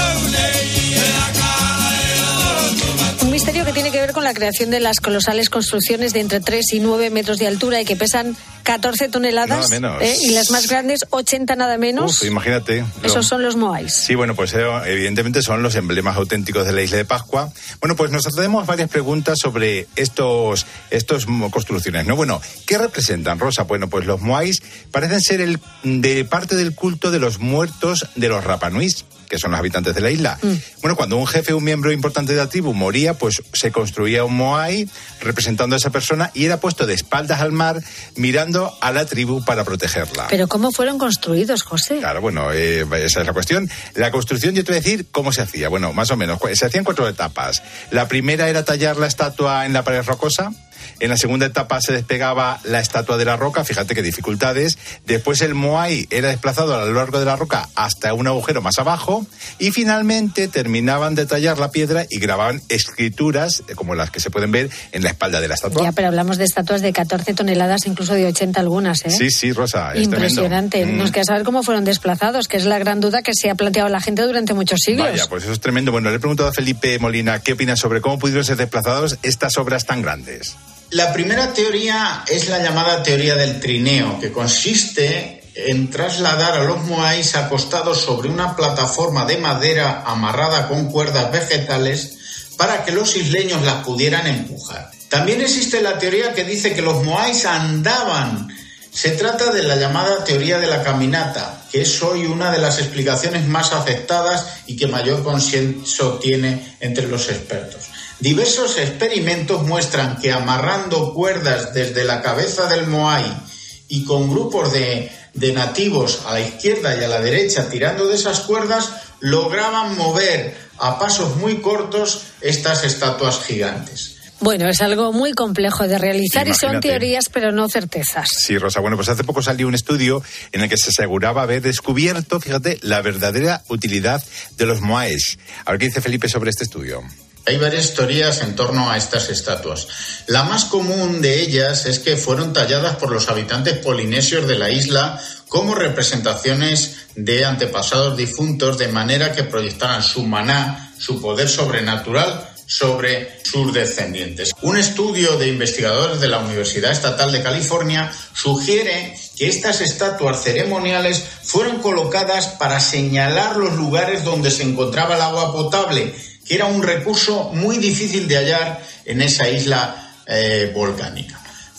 Un misterio que tiene que ver con la creación de las colosales construcciones de entre tres y nueve metros de altura y que pesan catorce toneladas. Nada menos. ¿eh? Y las más grandes, ochenta nada menos. Uf, imagínate. Esos son los moais. Sí, bueno, pues eh, evidentemente son los emblemas auténticos de la isla de Pascua. Bueno, pues nos hacemos varias preguntas sobre estos estos construcciones, ¿no? Bueno, ¿qué representan, Rosa? Bueno, pues los moais parecen ser el de parte del culto de los muertos de los Rapanuis, que son los habitantes de la isla. Mm. Bueno, cuando un jefe, un miembro importante de la tribu moría, pues se construía un moai representando a esa persona y era puesto de espaldas al mar mirando a la tribu para protegerla. ¿Pero cómo fueron construidos, José? Claro, bueno, eh, esa es la cuestión. La construcción, yo te voy a decir cómo se hacía. Bueno, más o menos, se hacían cuatro etapas. La primera era tallar la estatua en la pared rocosa. En la segunda etapa se despegaba la estatua de la roca, fíjate qué dificultades. Después el moai era desplazado a lo largo de la roca hasta un agujero más abajo. Y finalmente terminaban de tallar la piedra y grababan escrituras, como las que se pueden ver en la espalda de la estatua. Ya, pero hablamos de estatuas de catorce toneladas, incluso de ochenta algunas, ¿eh? Sí, sí, Rosa, es impresionante. tremendo. Nos queda saber cómo fueron desplazados, que es la gran duda que se ha planteado la gente durante muchos siglos. Vaya, pues eso es tremendo. Bueno, le he preguntado a Felipe Molina qué opina sobre cómo pudieron ser desplazados estas obras tan grandes. La primera teoría es la llamada teoría del trineo, que consiste en trasladar a los moais acostados sobre una plataforma de madera amarrada con cuerdas vegetales para que los isleños las pudieran empujar. También existe la teoría que dice que los moais andaban. Se trata de la llamada teoría de la caminata, que es hoy una de las explicaciones más aceptadas y que mayor consenso tiene entre los expertos. Diversos experimentos muestran que amarrando cuerdas desde la cabeza del moai y con grupos de, de nativos a la izquierda y a la derecha tirando de esas cuerdas, lograban mover a pasos muy cortos estas estatuas gigantes. Bueno, es algo muy complejo de realizar. Imagínate. Y son teorías, pero no certezas. Sí, Rosa. Bueno, pues hace poco salió un estudio en el que se aseguraba haber descubierto, fíjate, la verdadera utilidad de los moais. A ver qué dice Felipe sobre este estudio. Hay varias teorías en torno a estas estatuas. La más común de ellas es que fueron talladas por los habitantes polinesios de la isla como representaciones de antepasados difuntos, de manera que proyectaran su maná, su poder sobrenatural, sobre sus descendientes. Un estudio de investigadores de la Universidad Estatal de California sugiere que estas estatuas ceremoniales fueron colocadas para señalar los lugares donde se encontraba el agua potable, que era un recurso muy difícil de hallar en esa isla eh, volcánica.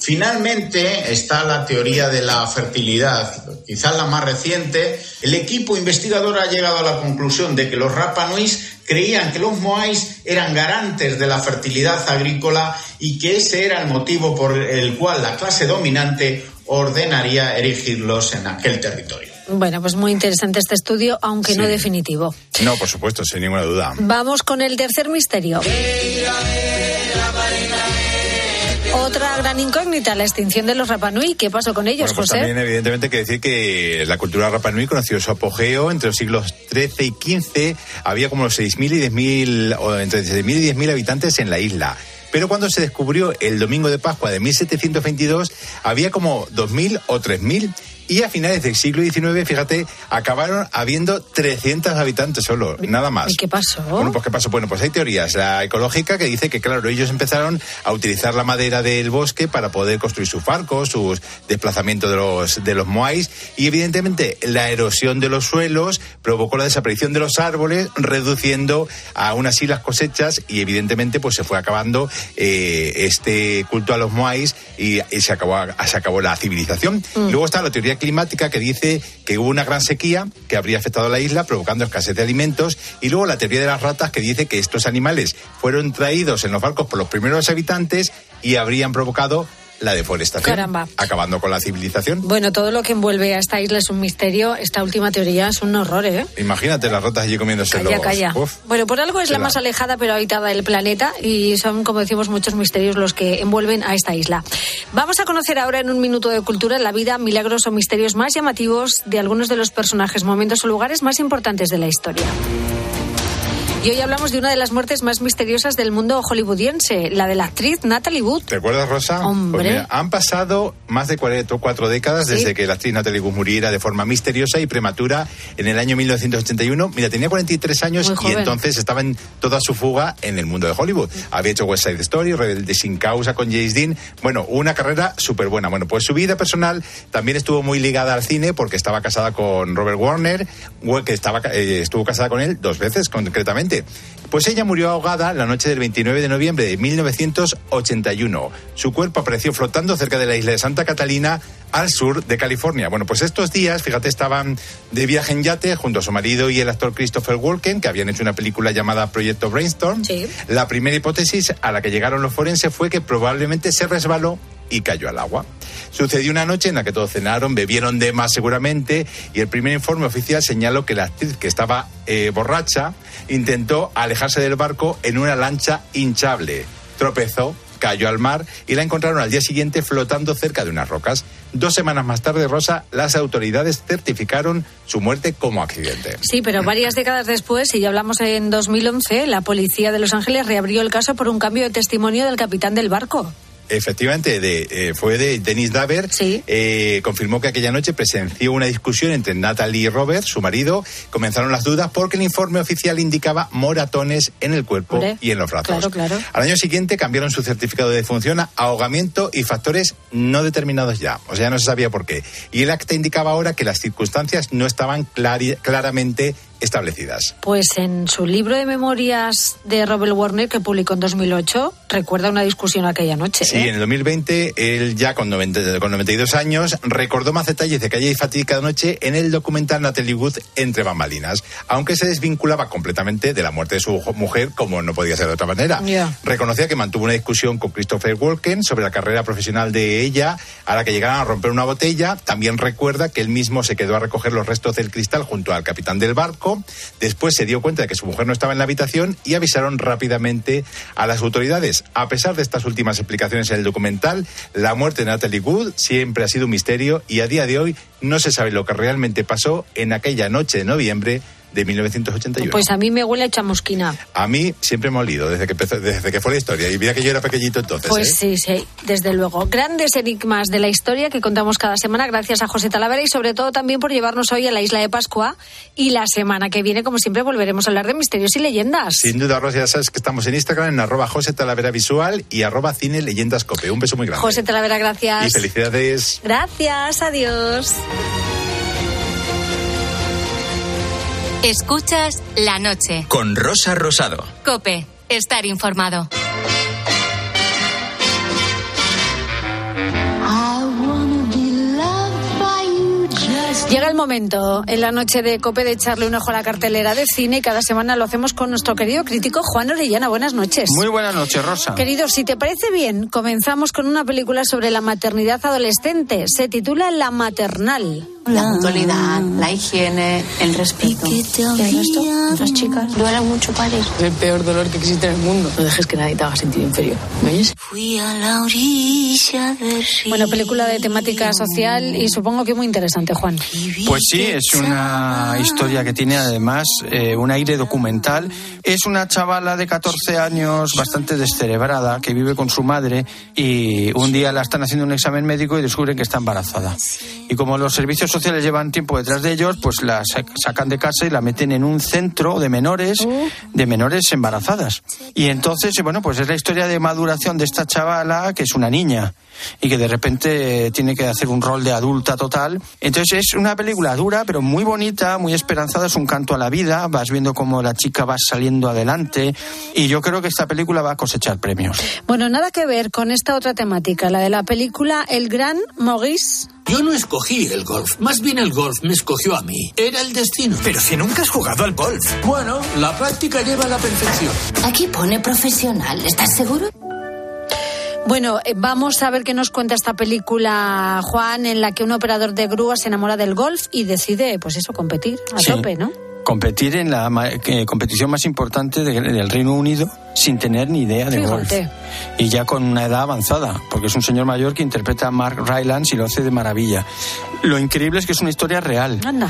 Finalmente está la teoría de la fertilidad, quizás la más reciente. El equipo investigador ha llegado a la conclusión de que los Rapanuis creían que los moais eran garantes de la fertilidad agrícola y que ese era el motivo por el cual la clase dominante ordenaría erigirlos en aquel territorio. Bueno, pues muy interesante este estudio, aunque sí. no definitivo. No, por supuesto, sin ninguna duda. Vamos con el tercer misterio. Otra gran incógnita, la extinción de los Rapanui. ¿Qué pasó con ellos, bueno, pues José? También, evidentemente, hay que decir que la cultura Rapanui conoció su apogeo entre los siglos trece y quince. Había como seis mil y diez mil, o entre seis mil y diez mil habitantes en la isla. Pero cuando se descubrió el Domingo de Pascua de mil setecientos veintidós, había como dos mil o tres mil. Y a finales del siglo diecinueve, fíjate, acabaron habiendo trescientos habitantes solo, nada más. ¿Y qué pasó? Bueno, pues ¿qué pasó? Bueno, pues hay teorías. La ecológica que dice que, claro, ellos empezaron a utilizar la madera del bosque para poder construir sus barcos, sus desplazamientos de los, de los moais. Y evidentemente la erosión de los suelos provocó la desaparición de los árboles, reduciendo aún así las cosechas. Y evidentemente pues se fue acabando eh, este culto a los moais y, y se, acabó, se acabó la civilización. Mm. Luego está la teoría climática que dice que hubo una gran sequía que habría afectado a la isla provocando escasez de alimentos, y luego la teoría de las ratas que dice que estos animales fueron traídos en los barcos por los primeros habitantes y habrían provocado la deforestación, Caramba. acabando con la civilización. Bueno, todo lo que envuelve a esta isla es un misterio. Esta última teoría es un horror, ¿eh? Imagínate las ratas allí comiéndose calla, los... Calla. Uf, bueno, por algo es la más alejada pero habitada del planeta, y son, como decimos, muchos misterios los que envuelven a esta isla. Vamos a conocer ahora en un minuto de cultura la vida, milagros o misterios más llamativos de algunos de los personajes, momentos o lugares más importantes de la historia. Y hoy hablamos de una de las muertes más misteriosas del mundo hollywoodiense, la de la actriz Natalie Wood. ¿Te acuerdas, Rosa? Hombre. Pues mira, han pasado más de cuatro, cuatro décadas ¿Sí? desde que la actriz Natalie Wood muriera de forma misteriosa y prematura en el año mil novecientos ochenta y uno. Mira, tenía cuarenta y tres años Muy y joven. entonces estaba en toda su fuga en el mundo de Hollywood. Había hecho West Side Story, Rebelde sin causa con James Dean. Bueno, una carrera súper buena. Bueno, pues su vida personal también estuvo muy ligada al cine porque estaba casada con Robert Warner, que estaba, eh, estuvo casada con él dos veces concretamente. Pues ella murió ahogada la noche del veintinueve de noviembre de mil novecientos ochenta y uno. Su cuerpo apareció flotando cerca de la isla de Santa Catalina, al sur de California. Bueno, pues estos días, fíjate, estaban de viaje en yate junto a su marido y el actor Christopher Walken, que habían hecho una película llamada Proyecto Brainstorm. Sí. La primera hipótesis a la que llegaron los forenses fue que probablemente se resbaló y cayó al agua. Sucedió una noche en la que todos cenaron, bebieron de más seguramente, y el primer informe oficial señaló que la actriz, que estaba eh, borracha, intentó alejarse del barco en una lancha hinchable. Tropezó, cayó al mar y la encontraron al día siguiente flotando cerca de unas rocas. Dos semanas más tarde, Rosa, las autoridades certificaron su muerte como accidente. Sí, pero varias décadas después, y ya hablamos en dos mil once, la policía de Los Ángeles reabrió el caso por un cambio de testimonio del capitán del barco. Efectivamente, de, eh, fue de Dennis Daver. Sí. Eh, confirmó que aquella noche presenció una discusión entre Natalie y Robert, su marido. Comenzaron las dudas porque el informe oficial indicaba moratones en el cuerpo Hombre, y en los brazos. claro, claro. Al año siguiente cambiaron su certificado de defunción a ahogamiento y factores no determinados ya. O sea, no se sabía por qué. Y el acta indicaba ahora que las circunstancias no estaban clari- claramente establecidas. Pues en su libro de memorias de Robert Warner, que publicó en dos mil ocho, recuerda una discusión aquella noche. Sí, ¿eh? en el dos mil veinte, él ya con, noventa, con noventa y dos años, recordó más detalles de aquella fatídica noche en el documental Natalie Wood Entre bambalinas, aunque se desvinculaba completamente de la muerte de su mujer, como no podía ser de otra manera. Yeah. Reconocía que mantuvo una discusión con Christopher Walken sobre la carrera profesional de ella, a la que llegaron a romper una botella. También recuerda que él mismo se quedó a recoger los restos del cristal junto al capitán del barco. Después se dio cuenta de que su mujer no estaba en la habitación y avisaron rápidamente a las autoridades. A pesar de estas últimas explicaciones en el documental, la muerte de Natalie Wood siempre ha sido un misterio y a día de hoy no se sabe lo que realmente pasó en aquella noche de noviembre de mil novecientos ochenta y uno. Pues a mí me huele a chamusquina. A mí siempre me ha olido desde que empezó, desde que fue la historia. Y mira que yo era pequeñito entonces. Pues ¿eh? sí, sí, desde luego. Grandes enigmas de la historia que contamos cada semana. Gracias a José Talavera y sobre todo también por llevarnos hoy a la isla de Pascua. Y la semana que viene, como siempre, volveremos a hablar de misterios y leyendas. Sin duda, Rosa, ya sabes que estamos en Instagram en arroba José Talavera Visual y arroba Cine Leyendas Cope. Un beso muy grande. José Talavera, gracias. Y felicidades. Gracias, adiós. Escuchas La Noche. Con Rosa Rosado. COPE. Estar informado. Llega el momento en la noche de COPE de echarle un ojo a la cartelera de cine y cada semana lo hacemos con nuestro querido crítico Juan Orellana. Buenas noches. Muy buenas noches, Rosa. Querido, si te parece bien, comenzamos con una película sobre la maternidad adolescente. Se titula La Maternal. La puntualidad, la higiene, el respeto. ¿Y el resto? Las chicas duelen mucho parir. Es el peor dolor que existe en el mundo. No dejes que nadie te haga sentir inferior. ¿Me oyes? Fui a la orilla del río. Bueno, película de temática social y supongo que muy interesante, Juan. Pues sí, es una historia que tiene además eh, un aire documental. Es una chavala de catorce años bastante descerebrada que vive con su madre y un día la están haciendo un examen médico y descubren que está embarazada. Y como los servicios sociales llevan tiempo detrás de ellos, pues la sacan de casa y la meten en un centro de menores, de menores embarazadas. Y entonces, bueno, pues es la historia de maduración de esta chavala, que es una niña, y que de repente tiene que hacer un rol de adulta total. Entonces es una película dura, pero muy bonita, muy esperanzada, es un canto a la vida, vas viendo cómo la chica va saliendo adelante, y yo creo que esta película va a cosechar premios. Bueno, nada que ver con esta otra temática, la de la película El Gran Maurice. Yo no escogí el golf, más bien el golf me escogió a mí. Era el destino. Pero si nunca has jugado al golf. Bueno, la práctica lleva a la perfección. Aquí pone profesional, ¿estás seguro? Bueno, eh, vamos a ver qué nos cuenta esta película, Juan, en la que un operador de grúa se enamora del golf y decide, pues eso, competir a Sí. tope, ¿no? Competir en la ma- que, competición más importante de, del Reino Unido sin tener ni idea de Fíjate. golf. Y ya con una edad avanzada, porque es un señor mayor que interpreta a Mark Rylance y lo hace de maravilla. Lo increíble es que es una historia real. Anda.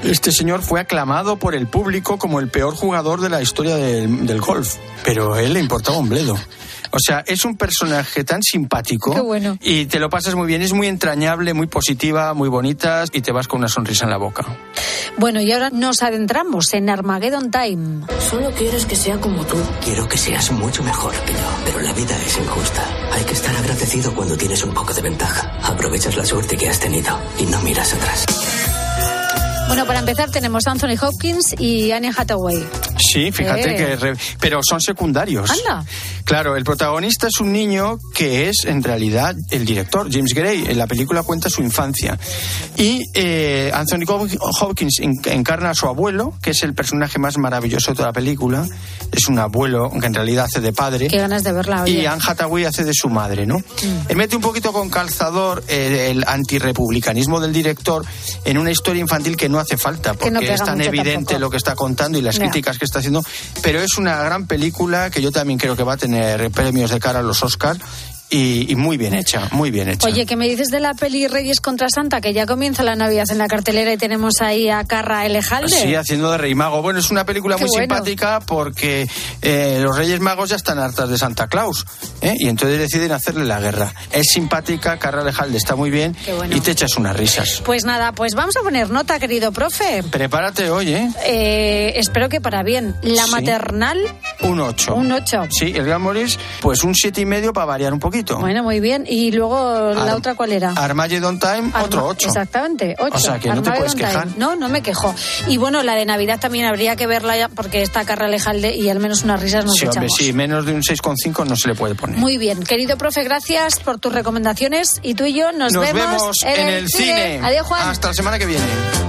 Este señor fue aclamado por el público como el peor jugador de la historia del, del golf, pero a él le importaba un bledo. O sea, es un personaje tan simpático. Qué bueno. Y te lo pasas muy bien, es muy entrañable, muy positiva, muy bonita y te vas con una sonrisa en la boca. Bueno, y ahora nos adentramos en Armageddon Time. Solo quieres que sea como tú. Quiero que seas mucho mejor que yo, pero la vida es injusta. Hay que estar agradecido cuando tienes un poco de ventaja. Aprovechas la suerte que has tenido y no miras atrás. Bueno, para empezar tenemos a Anthony Hopkins y Anne Hathaway. Sí, fíjate Eh. que... Re... Pero son secundarios. Anda. Claro, el protagonista es un niño que es, en realidad, el director, James Gray. En la película cuenta su infancia. Y eh, Anthony Hopkins encarna a su abuelo, que es el personaje más maravilloso de toda la película. Es un abuelo que en realidad hace de padre. Qué ganas de verla, oye. Y Anne Hathaway hace de su madre, ¿no? Mm. Él mete un poquito con calzador eh, el antirrepublicanismo del director en una historia infantil que no hace falta, porque no es tan evidente tampoco lo que está contando y las yeah. críticas que está haciendo, pero es una gran película que yo también creo que va a tener premios de cara a los Oscars. Y, y muy bien hecha, muy bien hecha. Oye, ¿qué me dices de la peli Reyes contra Santa? Que ya comienza la Navidad en la cartelera y tenemos ahí a Carra Elejalde. Sí, haciendo de Rey Mago. Bueno, es una película Qué muy bueno. simpática porque eh, los Reyes Magos ya están hartas de Santa Claus, ¿eh? Y entonces deciden hacerle la guerra. Es simpática, Carra Elejalde está muy bien bueno. y te echas unas risas. Pues nada, pues vamos a poner nota, querido profe. Prepárate hoy, ¿eh? eh espero que para bien. La sí. maternal... Un ocho. Un ocho. Sí, el Gran Moris, pues un siete y medio para variar un poquito. Bueno, muy bien. ¿Y luego Ar- la otra cuál era? Armageddon Time, Arma- otro ocho. Exactamente, ocho. O sea, que no te puedes quejar. Time. No, no me quejo. Y bueno, la de Navidad también habría que verla ya porque está Carra Elejalde y al menos unas risas nos sí, echamos. Hombre, sí, menos de un seis coma cinco no se le puede poner. Muy bien. Querido profe, gracias por tus recomendaciones y tú y yo nos, nos vemos, vemos en, en el cine. cine. Adiós, Juan. Hasta la semana que viene.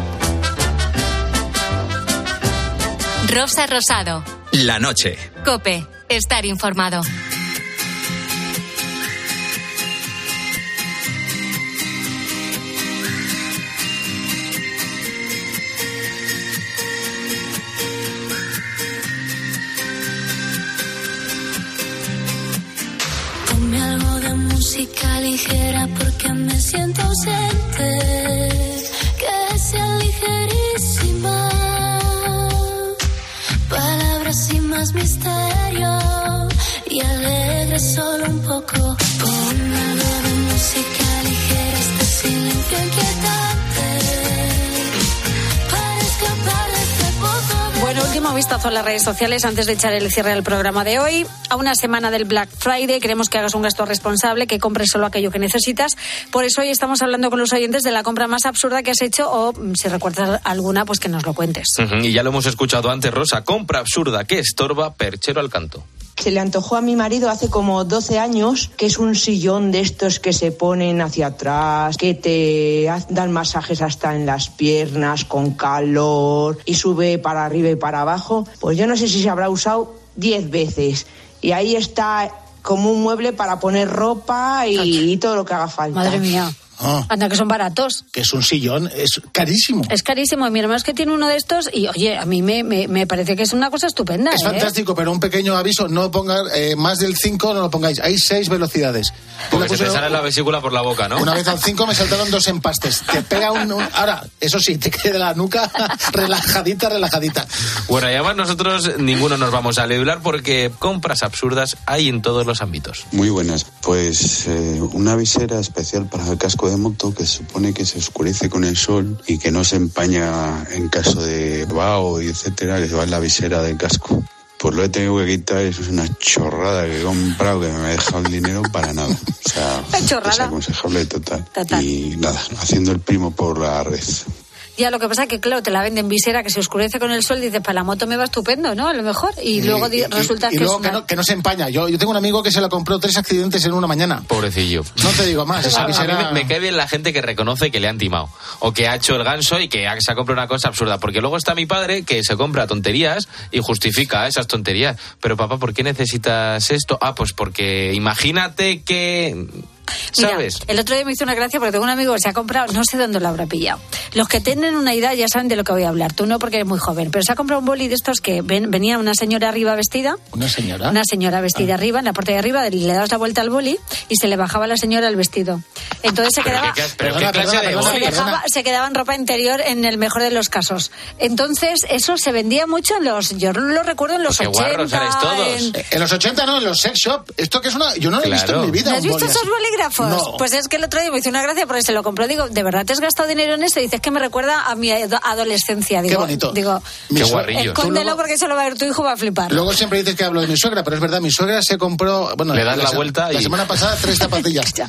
Rosa Rosado. La noche. COPE. Estar informado. Ponme algo de música ligera porque me siento ausente. Que sea ligerísima. Palabras sin más misterio y alegre solo un poco. Ponme algo de música ligera, este silencio inquietante para escapar de este pozo de... Bueno, último vistazo a las redes sociales antes de echar el cierre al programa de hoy. A una semana del Black Friday queremos que hagas un gasto responsable, que compres solo aquello que necesitas. Por eso hoy estamos hablando con los oyentes de la compra más absurda que has hecho o, si recuerdas alguna, pues que nos lo cuentes. Uh-huh. Y ya lo hemos escuchado antes, Rosa. Compra absurda que estorba, perchero al canto. Se le antojó a mi marido hace como doce años, que es un sillón de estos que se ponen hacia atrás, que te dan masajes hasta en las piernas con calor y sube para arriba y para abajo. Pues yo no sé si se habrá usado diez veces. Y ahí está como un mueble para poner ropa y, y todo lo que haga falta. Madre mía. Oh. Anda, que son baratos. Que es un sillón, es carísimo. Es carísimo. Mi hermano es que tiene uno de estos y, oye, a mí me, me, me parece que es una cosa estupenda. Es ¿eh? fantástico, pero un pequeño aviso, no pongas eh, más del cinco, no lo pongáis. Hay seis velocidades. Porque se te sale la vesícula por la boca, ¿no? Una vez al cinco me saltaron dos empastes. Te pega un... un ahora, eso sí, te queda la nuca relajadita, relajadita. Bueno, y además nosotros ninguno nos vamos a librar porque compras absurdas hay en todos los ámbitos. Muy buenas. Pues eh, una visera especial para el casco de moto que supone que se oscurece con el sol y que no se empaña en caso de vaho y etcétera, que se va en la visera del casco. Pues lo he tenido que quitar, eso es una chorrada que he comprado que me ha dejado el dinero para nada. O sea, desaconsejable total. total. Y nada, haciendo el primo por la red. Ya, lo que pasa es que, claro, te la venden visera que se oscurece con el sol, dices, para la moto me va estupendo, ¿no? A lo mejor. Y, y luego y, resulta y, y que luego es una... que, no, que no se empaña. Yo, yo tengo un amigo que se la compró tres accidentes en una mañana. Pobrecillo. No te digo más, esa a, visera... a mí me, me cae bien la gente que reconoce que le han timado. O que ha hecho el ganso y que ha, se ha comprado una cosa absurda. Porque luego está mi padre que se compra tonterías y justifica esas tonterías. Pero papá, ¿por qué necesitas esto? Ah, pues porque imagínate que... Mira, ¿sabes? El otro día me hizo una gracia porque tengo un amigo que se ha comprado, no sé dónde lo habrá pillado. Los que tienen una edad ya saben de lo que voy a hablar. Tú no, porque eres muy joven. Pero se ha comprado un boli de estos que ven, venía una señora arriba vestida. ¿Una señora? Una señora vestida ah. arriba, en la parte de arriba, le dabas la vuelta al boli y se le bajaba a la señora el vestido. Entonces se quedaba... ¿Pero qué, pero qué clase de se, dejaba, se quedaba en ropa interior en el mejor de los casos. Entonces eso se vendía mucho en los... Yo lo recuerdo en los pues ochenta. Todos. En... en los ochenta no, en los sex shop. Esto que es una... Yo no lo he claro. visto en mi vida. ¿No has visto esos bolígrafos? No. Pues es que el otro día me hizo una gracia porque se lo compró. Digo, ¿de verdad te has gastado dinero en esto? Y dices que me recuerda a mi adolescencia. Digo, qué bonito. Digo, qué guarrillo. Escóndelo luego, porque eso lo va a ver tu hijo, va a flipar. Luego siempre dices que hablo de mi suegra, pero es verdad, mi suegra se compró... Bueno, le das la, la vuelta La y... semana pasada tres zapatillas. calla,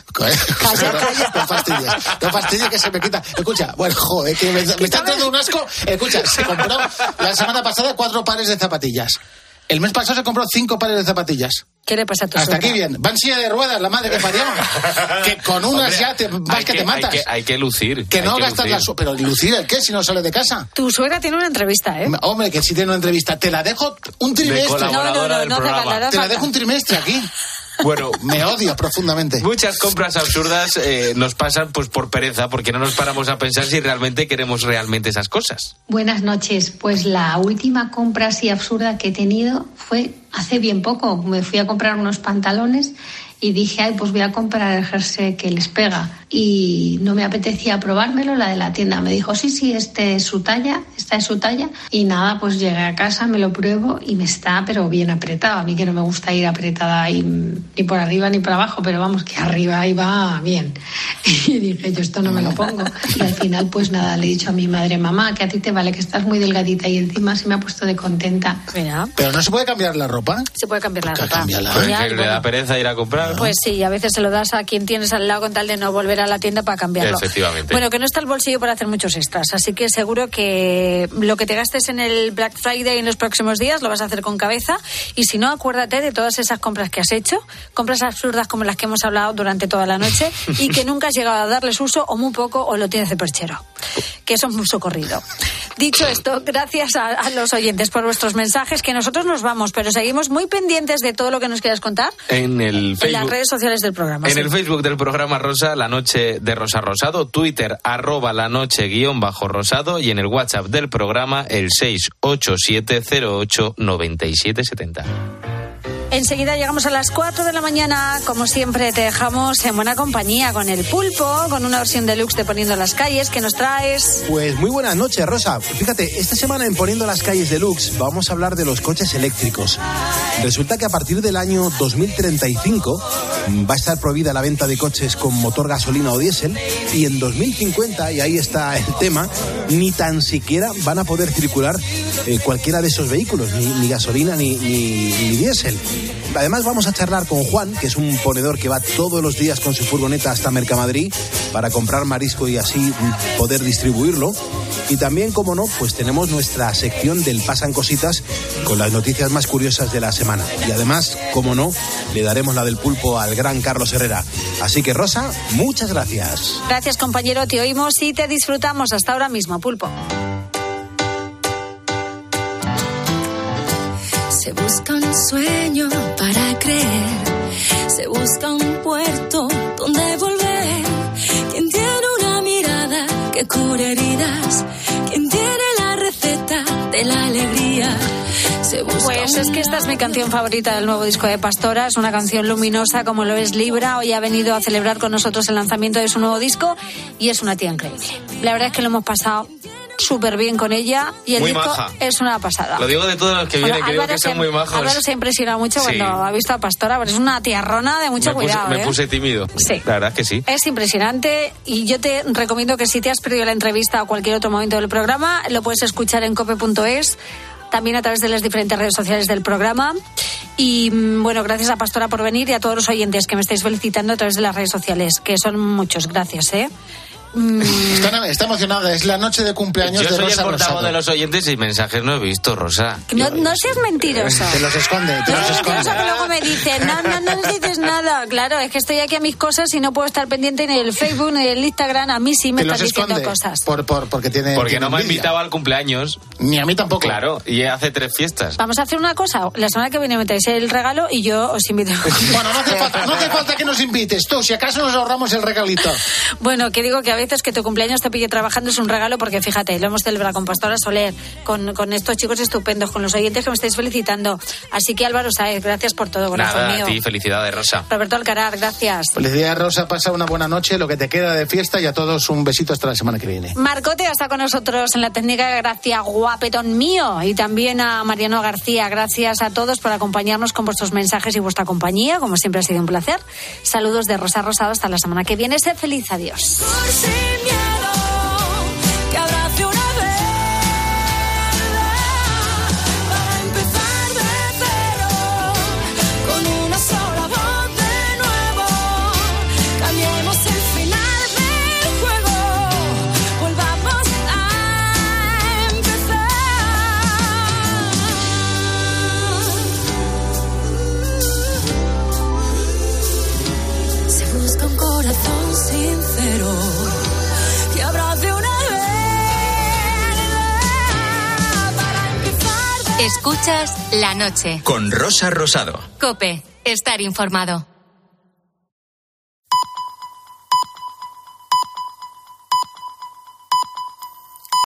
calla. No fastidies, no fastidies que se me quita. Escucha, bueno, joder, que me, me está dando un asco. Escucha, se compró la semana pasada cuatro pares de zapatillas. El mes pasado se compró cinco pares de zapatillas. ¿Qué le pasa a tu Hasta suegra? aquí bien. Va en silla de ruedas, la madre que parió. Que con unas Hombre, ya te, vas que, que te matas. Hay que, hay que lucir. Que no que gastas lucir. la... Su- pero lucir el qué si no sale de casa. Tu suegra tiene una entrevista, ¿eh? Hombre, que si tiene una entrevista. Te la dejo un trimestre. De colaboradora no, no, no, del no, programa. no, no, Te la dejo un trimestre aquí. Bueno, me odio profundamente. Muchas compras absurdas eh, nos pasan pues por pereza, porque no nos paramos a pensar si realmente queremos realmente esas cosas. Buenas noches. Pues la última compra así absurda que he tenido fue hace bien poco. Me fui a comprar unos pantalones y dije, ay, pues voy a comprar el jersey que les pega. Y no me apetecía probármelo, la de la tienda me dijo, sí, sí, este es su talla, esta es su talla. Y nada, pues llegué a casa, me lo pruebo y me está, pero bien apretado. A mí que no me gusta ir apretada ahí, ni por arriba ni por abajo, pero vamos, que arriba iba bien. Y dije, yo esto no me lo pongo. Y al final, pues nada, le he dicho a mi madre, mamá, que a ti te vale, que estás muy delgadita. Y encima se me ha puesto de contenta. Mira. Pero no se puede cambiar la ropa. Se puede cambiar la ropa. Cambiarla. Pues Ya, que le bueno. da pereza ir a comprar. Pues sí, a veces se lo das a quien tienes al lado con tal de no volver a la tienda para cambiarlo. Efectivamente. Bueno, que no está el bolsillo para hacer muchos extras, así que seguro que lo que te gastes en el Black Friday en los próximos días lo vas a hacer con cabeza, y si no, acuérdate de todas esas compras que has hecho, compras absurdas como las que hemos hablado durante toda la noche y que nunca has llegado a darles uso o muy poco o lo tienes de perchero, que eso es muy socorrido. Dicho esto, gracias a, a los oyentes por vuestros mensajes, que nosotros nos vamos, pero seguimos muy pendientes de todo lo que nos quieras contar En el Facebook. en las redes sociales del programa. En sí. el Facebook del programa Rosa, La Noche de Rosa Rosado, Twitter, arroba la noche guión bajo rosado, y en el WhatsApp del programa, el seis ocho siete cero ocho nueve siete siete cero. Enseguida llegamos a las cuatro de la mañana. Como siempre, te dejamos en buena compañía con el Pulpo, con una versión deluxe de Poniendo las Calles que nos traes. Pues muy buenas noches, Rosa. Fíjate, esta semana en Poniendo las Calles Deluxe vamos a hablar de los coches eléctricos. Resulta que a partir del año dos mil treinta y cinco va a estar prohibida la venta de coches con motor gasolina o diésel, y en dos mil cincuenta, y ahí está el tema, ni tan siquiera van a poder circular eh, cualquiera de esos vehículos, ni, ni gasolina ni, ni, ni diésel. Además vamos a charlar con Juan, que es un ponedor que va todos los días con su furgoneta hasta Mercamadrid para comprar marisco y así poder distribuirlo. Y también, como no, pues tenemos nuestra sección del Pasan Cositas con las noticias más curiosas de la semana. Y además, como no, le daremos la del pulpo al gran Carlos Herrera. Así que, Rosa, muchas gracias. Gracias, compañero. Te oímos y te disfrutamos. Hasta ahora mismo, Pulpo. Se busca un sueño para creer, se busca un puerto donde volver. Quien tiene una mirada que cure heridas, quien tiene la receta de la alegría. Se busca Pues es que esta es mi canción favorita del nuevo disco de Pastora. Es una canción luminosa como lo es Libra. Hoy ha venido a celebrar con nosotros el lanzamiento de su nuevo disco y es una tía increíble. La verdad es que lo hemos pasado súper bien con ella y el Muy disco maja. es una pasada. Lo digo de todos los que vienen, Bueno, creo Álvaro que son se- muy majos. Álvaro se ha impresionado mucho Sí. cuando ha visto a Pastora, pero es una tierrona de mucho me puse, cuidado. me ¿eh? puse tímido. Sí. La verdad es que sí. Es impresionante y yo te recomiendo que si te has perdido la entrevista o cualquier otro momento del programa, lo puedes escuchar en cope punto es, también a través de las diferentes redes sociales del programa. Y mm, bueno, gracias a Pastora por venir y a todos los oyentes que me estáis felicitando a través de las redes sociales, que son muchos. Gracias, ¿eh? Mm. Está, está emocionada, es la noche de cumpleaños Yo de soy Rosa el portavoz Rosado. de los oyentes y mensajes no he visto, Rosa. No, no seas mentiroso. Te los esconde, te No los seas esconde. mentiroso que luego me dicen, no, no, no nos dices nada. Claro, es que estoy aquí a mis cosas y no puedo estar pendiente ni del Facebook ni del Instagram. A mí sí me Te los están diciendo esconde cosas. por, por, porque tiene Porque tiene no me ha envidia. invitado al cumpleaños. Ni a mí tampoco. Claro, y hace tres fiestas. Vamos a hacer una cosa. La semana que viene me traéis el regalo y yo os invito. Bueno, no hace falta, no hace falta que nos invites tú, si acaso nos ahorramos el regalito. Bueno, que digo que a veces que tu cumpleaños te pille trabajando es un regalo porque fíjate, lo hemos celebrado con Pastora Soler, con, con estos chicos estupendos, con los oyentes que me estáis felicitando. Así que Álvaro Sáez, gracias por todo, corazón Nada, mío. a ti, felicidades, Rosa. Roberto Alcaraz, gracias. Felicidades, Rosa, pasa una buena noche, lo que te queda de fiesta y a todos un besito hasta la semana que viene. Marcote está con nosotros en la técnica, gracias, guapetón mío. Y también a Mariano García, gracias a todos por acompañarnos con vuestros mensajes y vuestra compañía, como siempre ha sido un placer. Saludos de Rosa Rosado, hasta la semana que viene. Sed feliz, adiós. Que abrace una vez para empezar de cero con una sola voz de nuevo. Cambiemos el final del juego, volvamos a empezar. Se busca un corazón sincero que abrace una vez para empezar de... Escuchas La Noche. Con Rosa Rosado. COPE. Estar informado.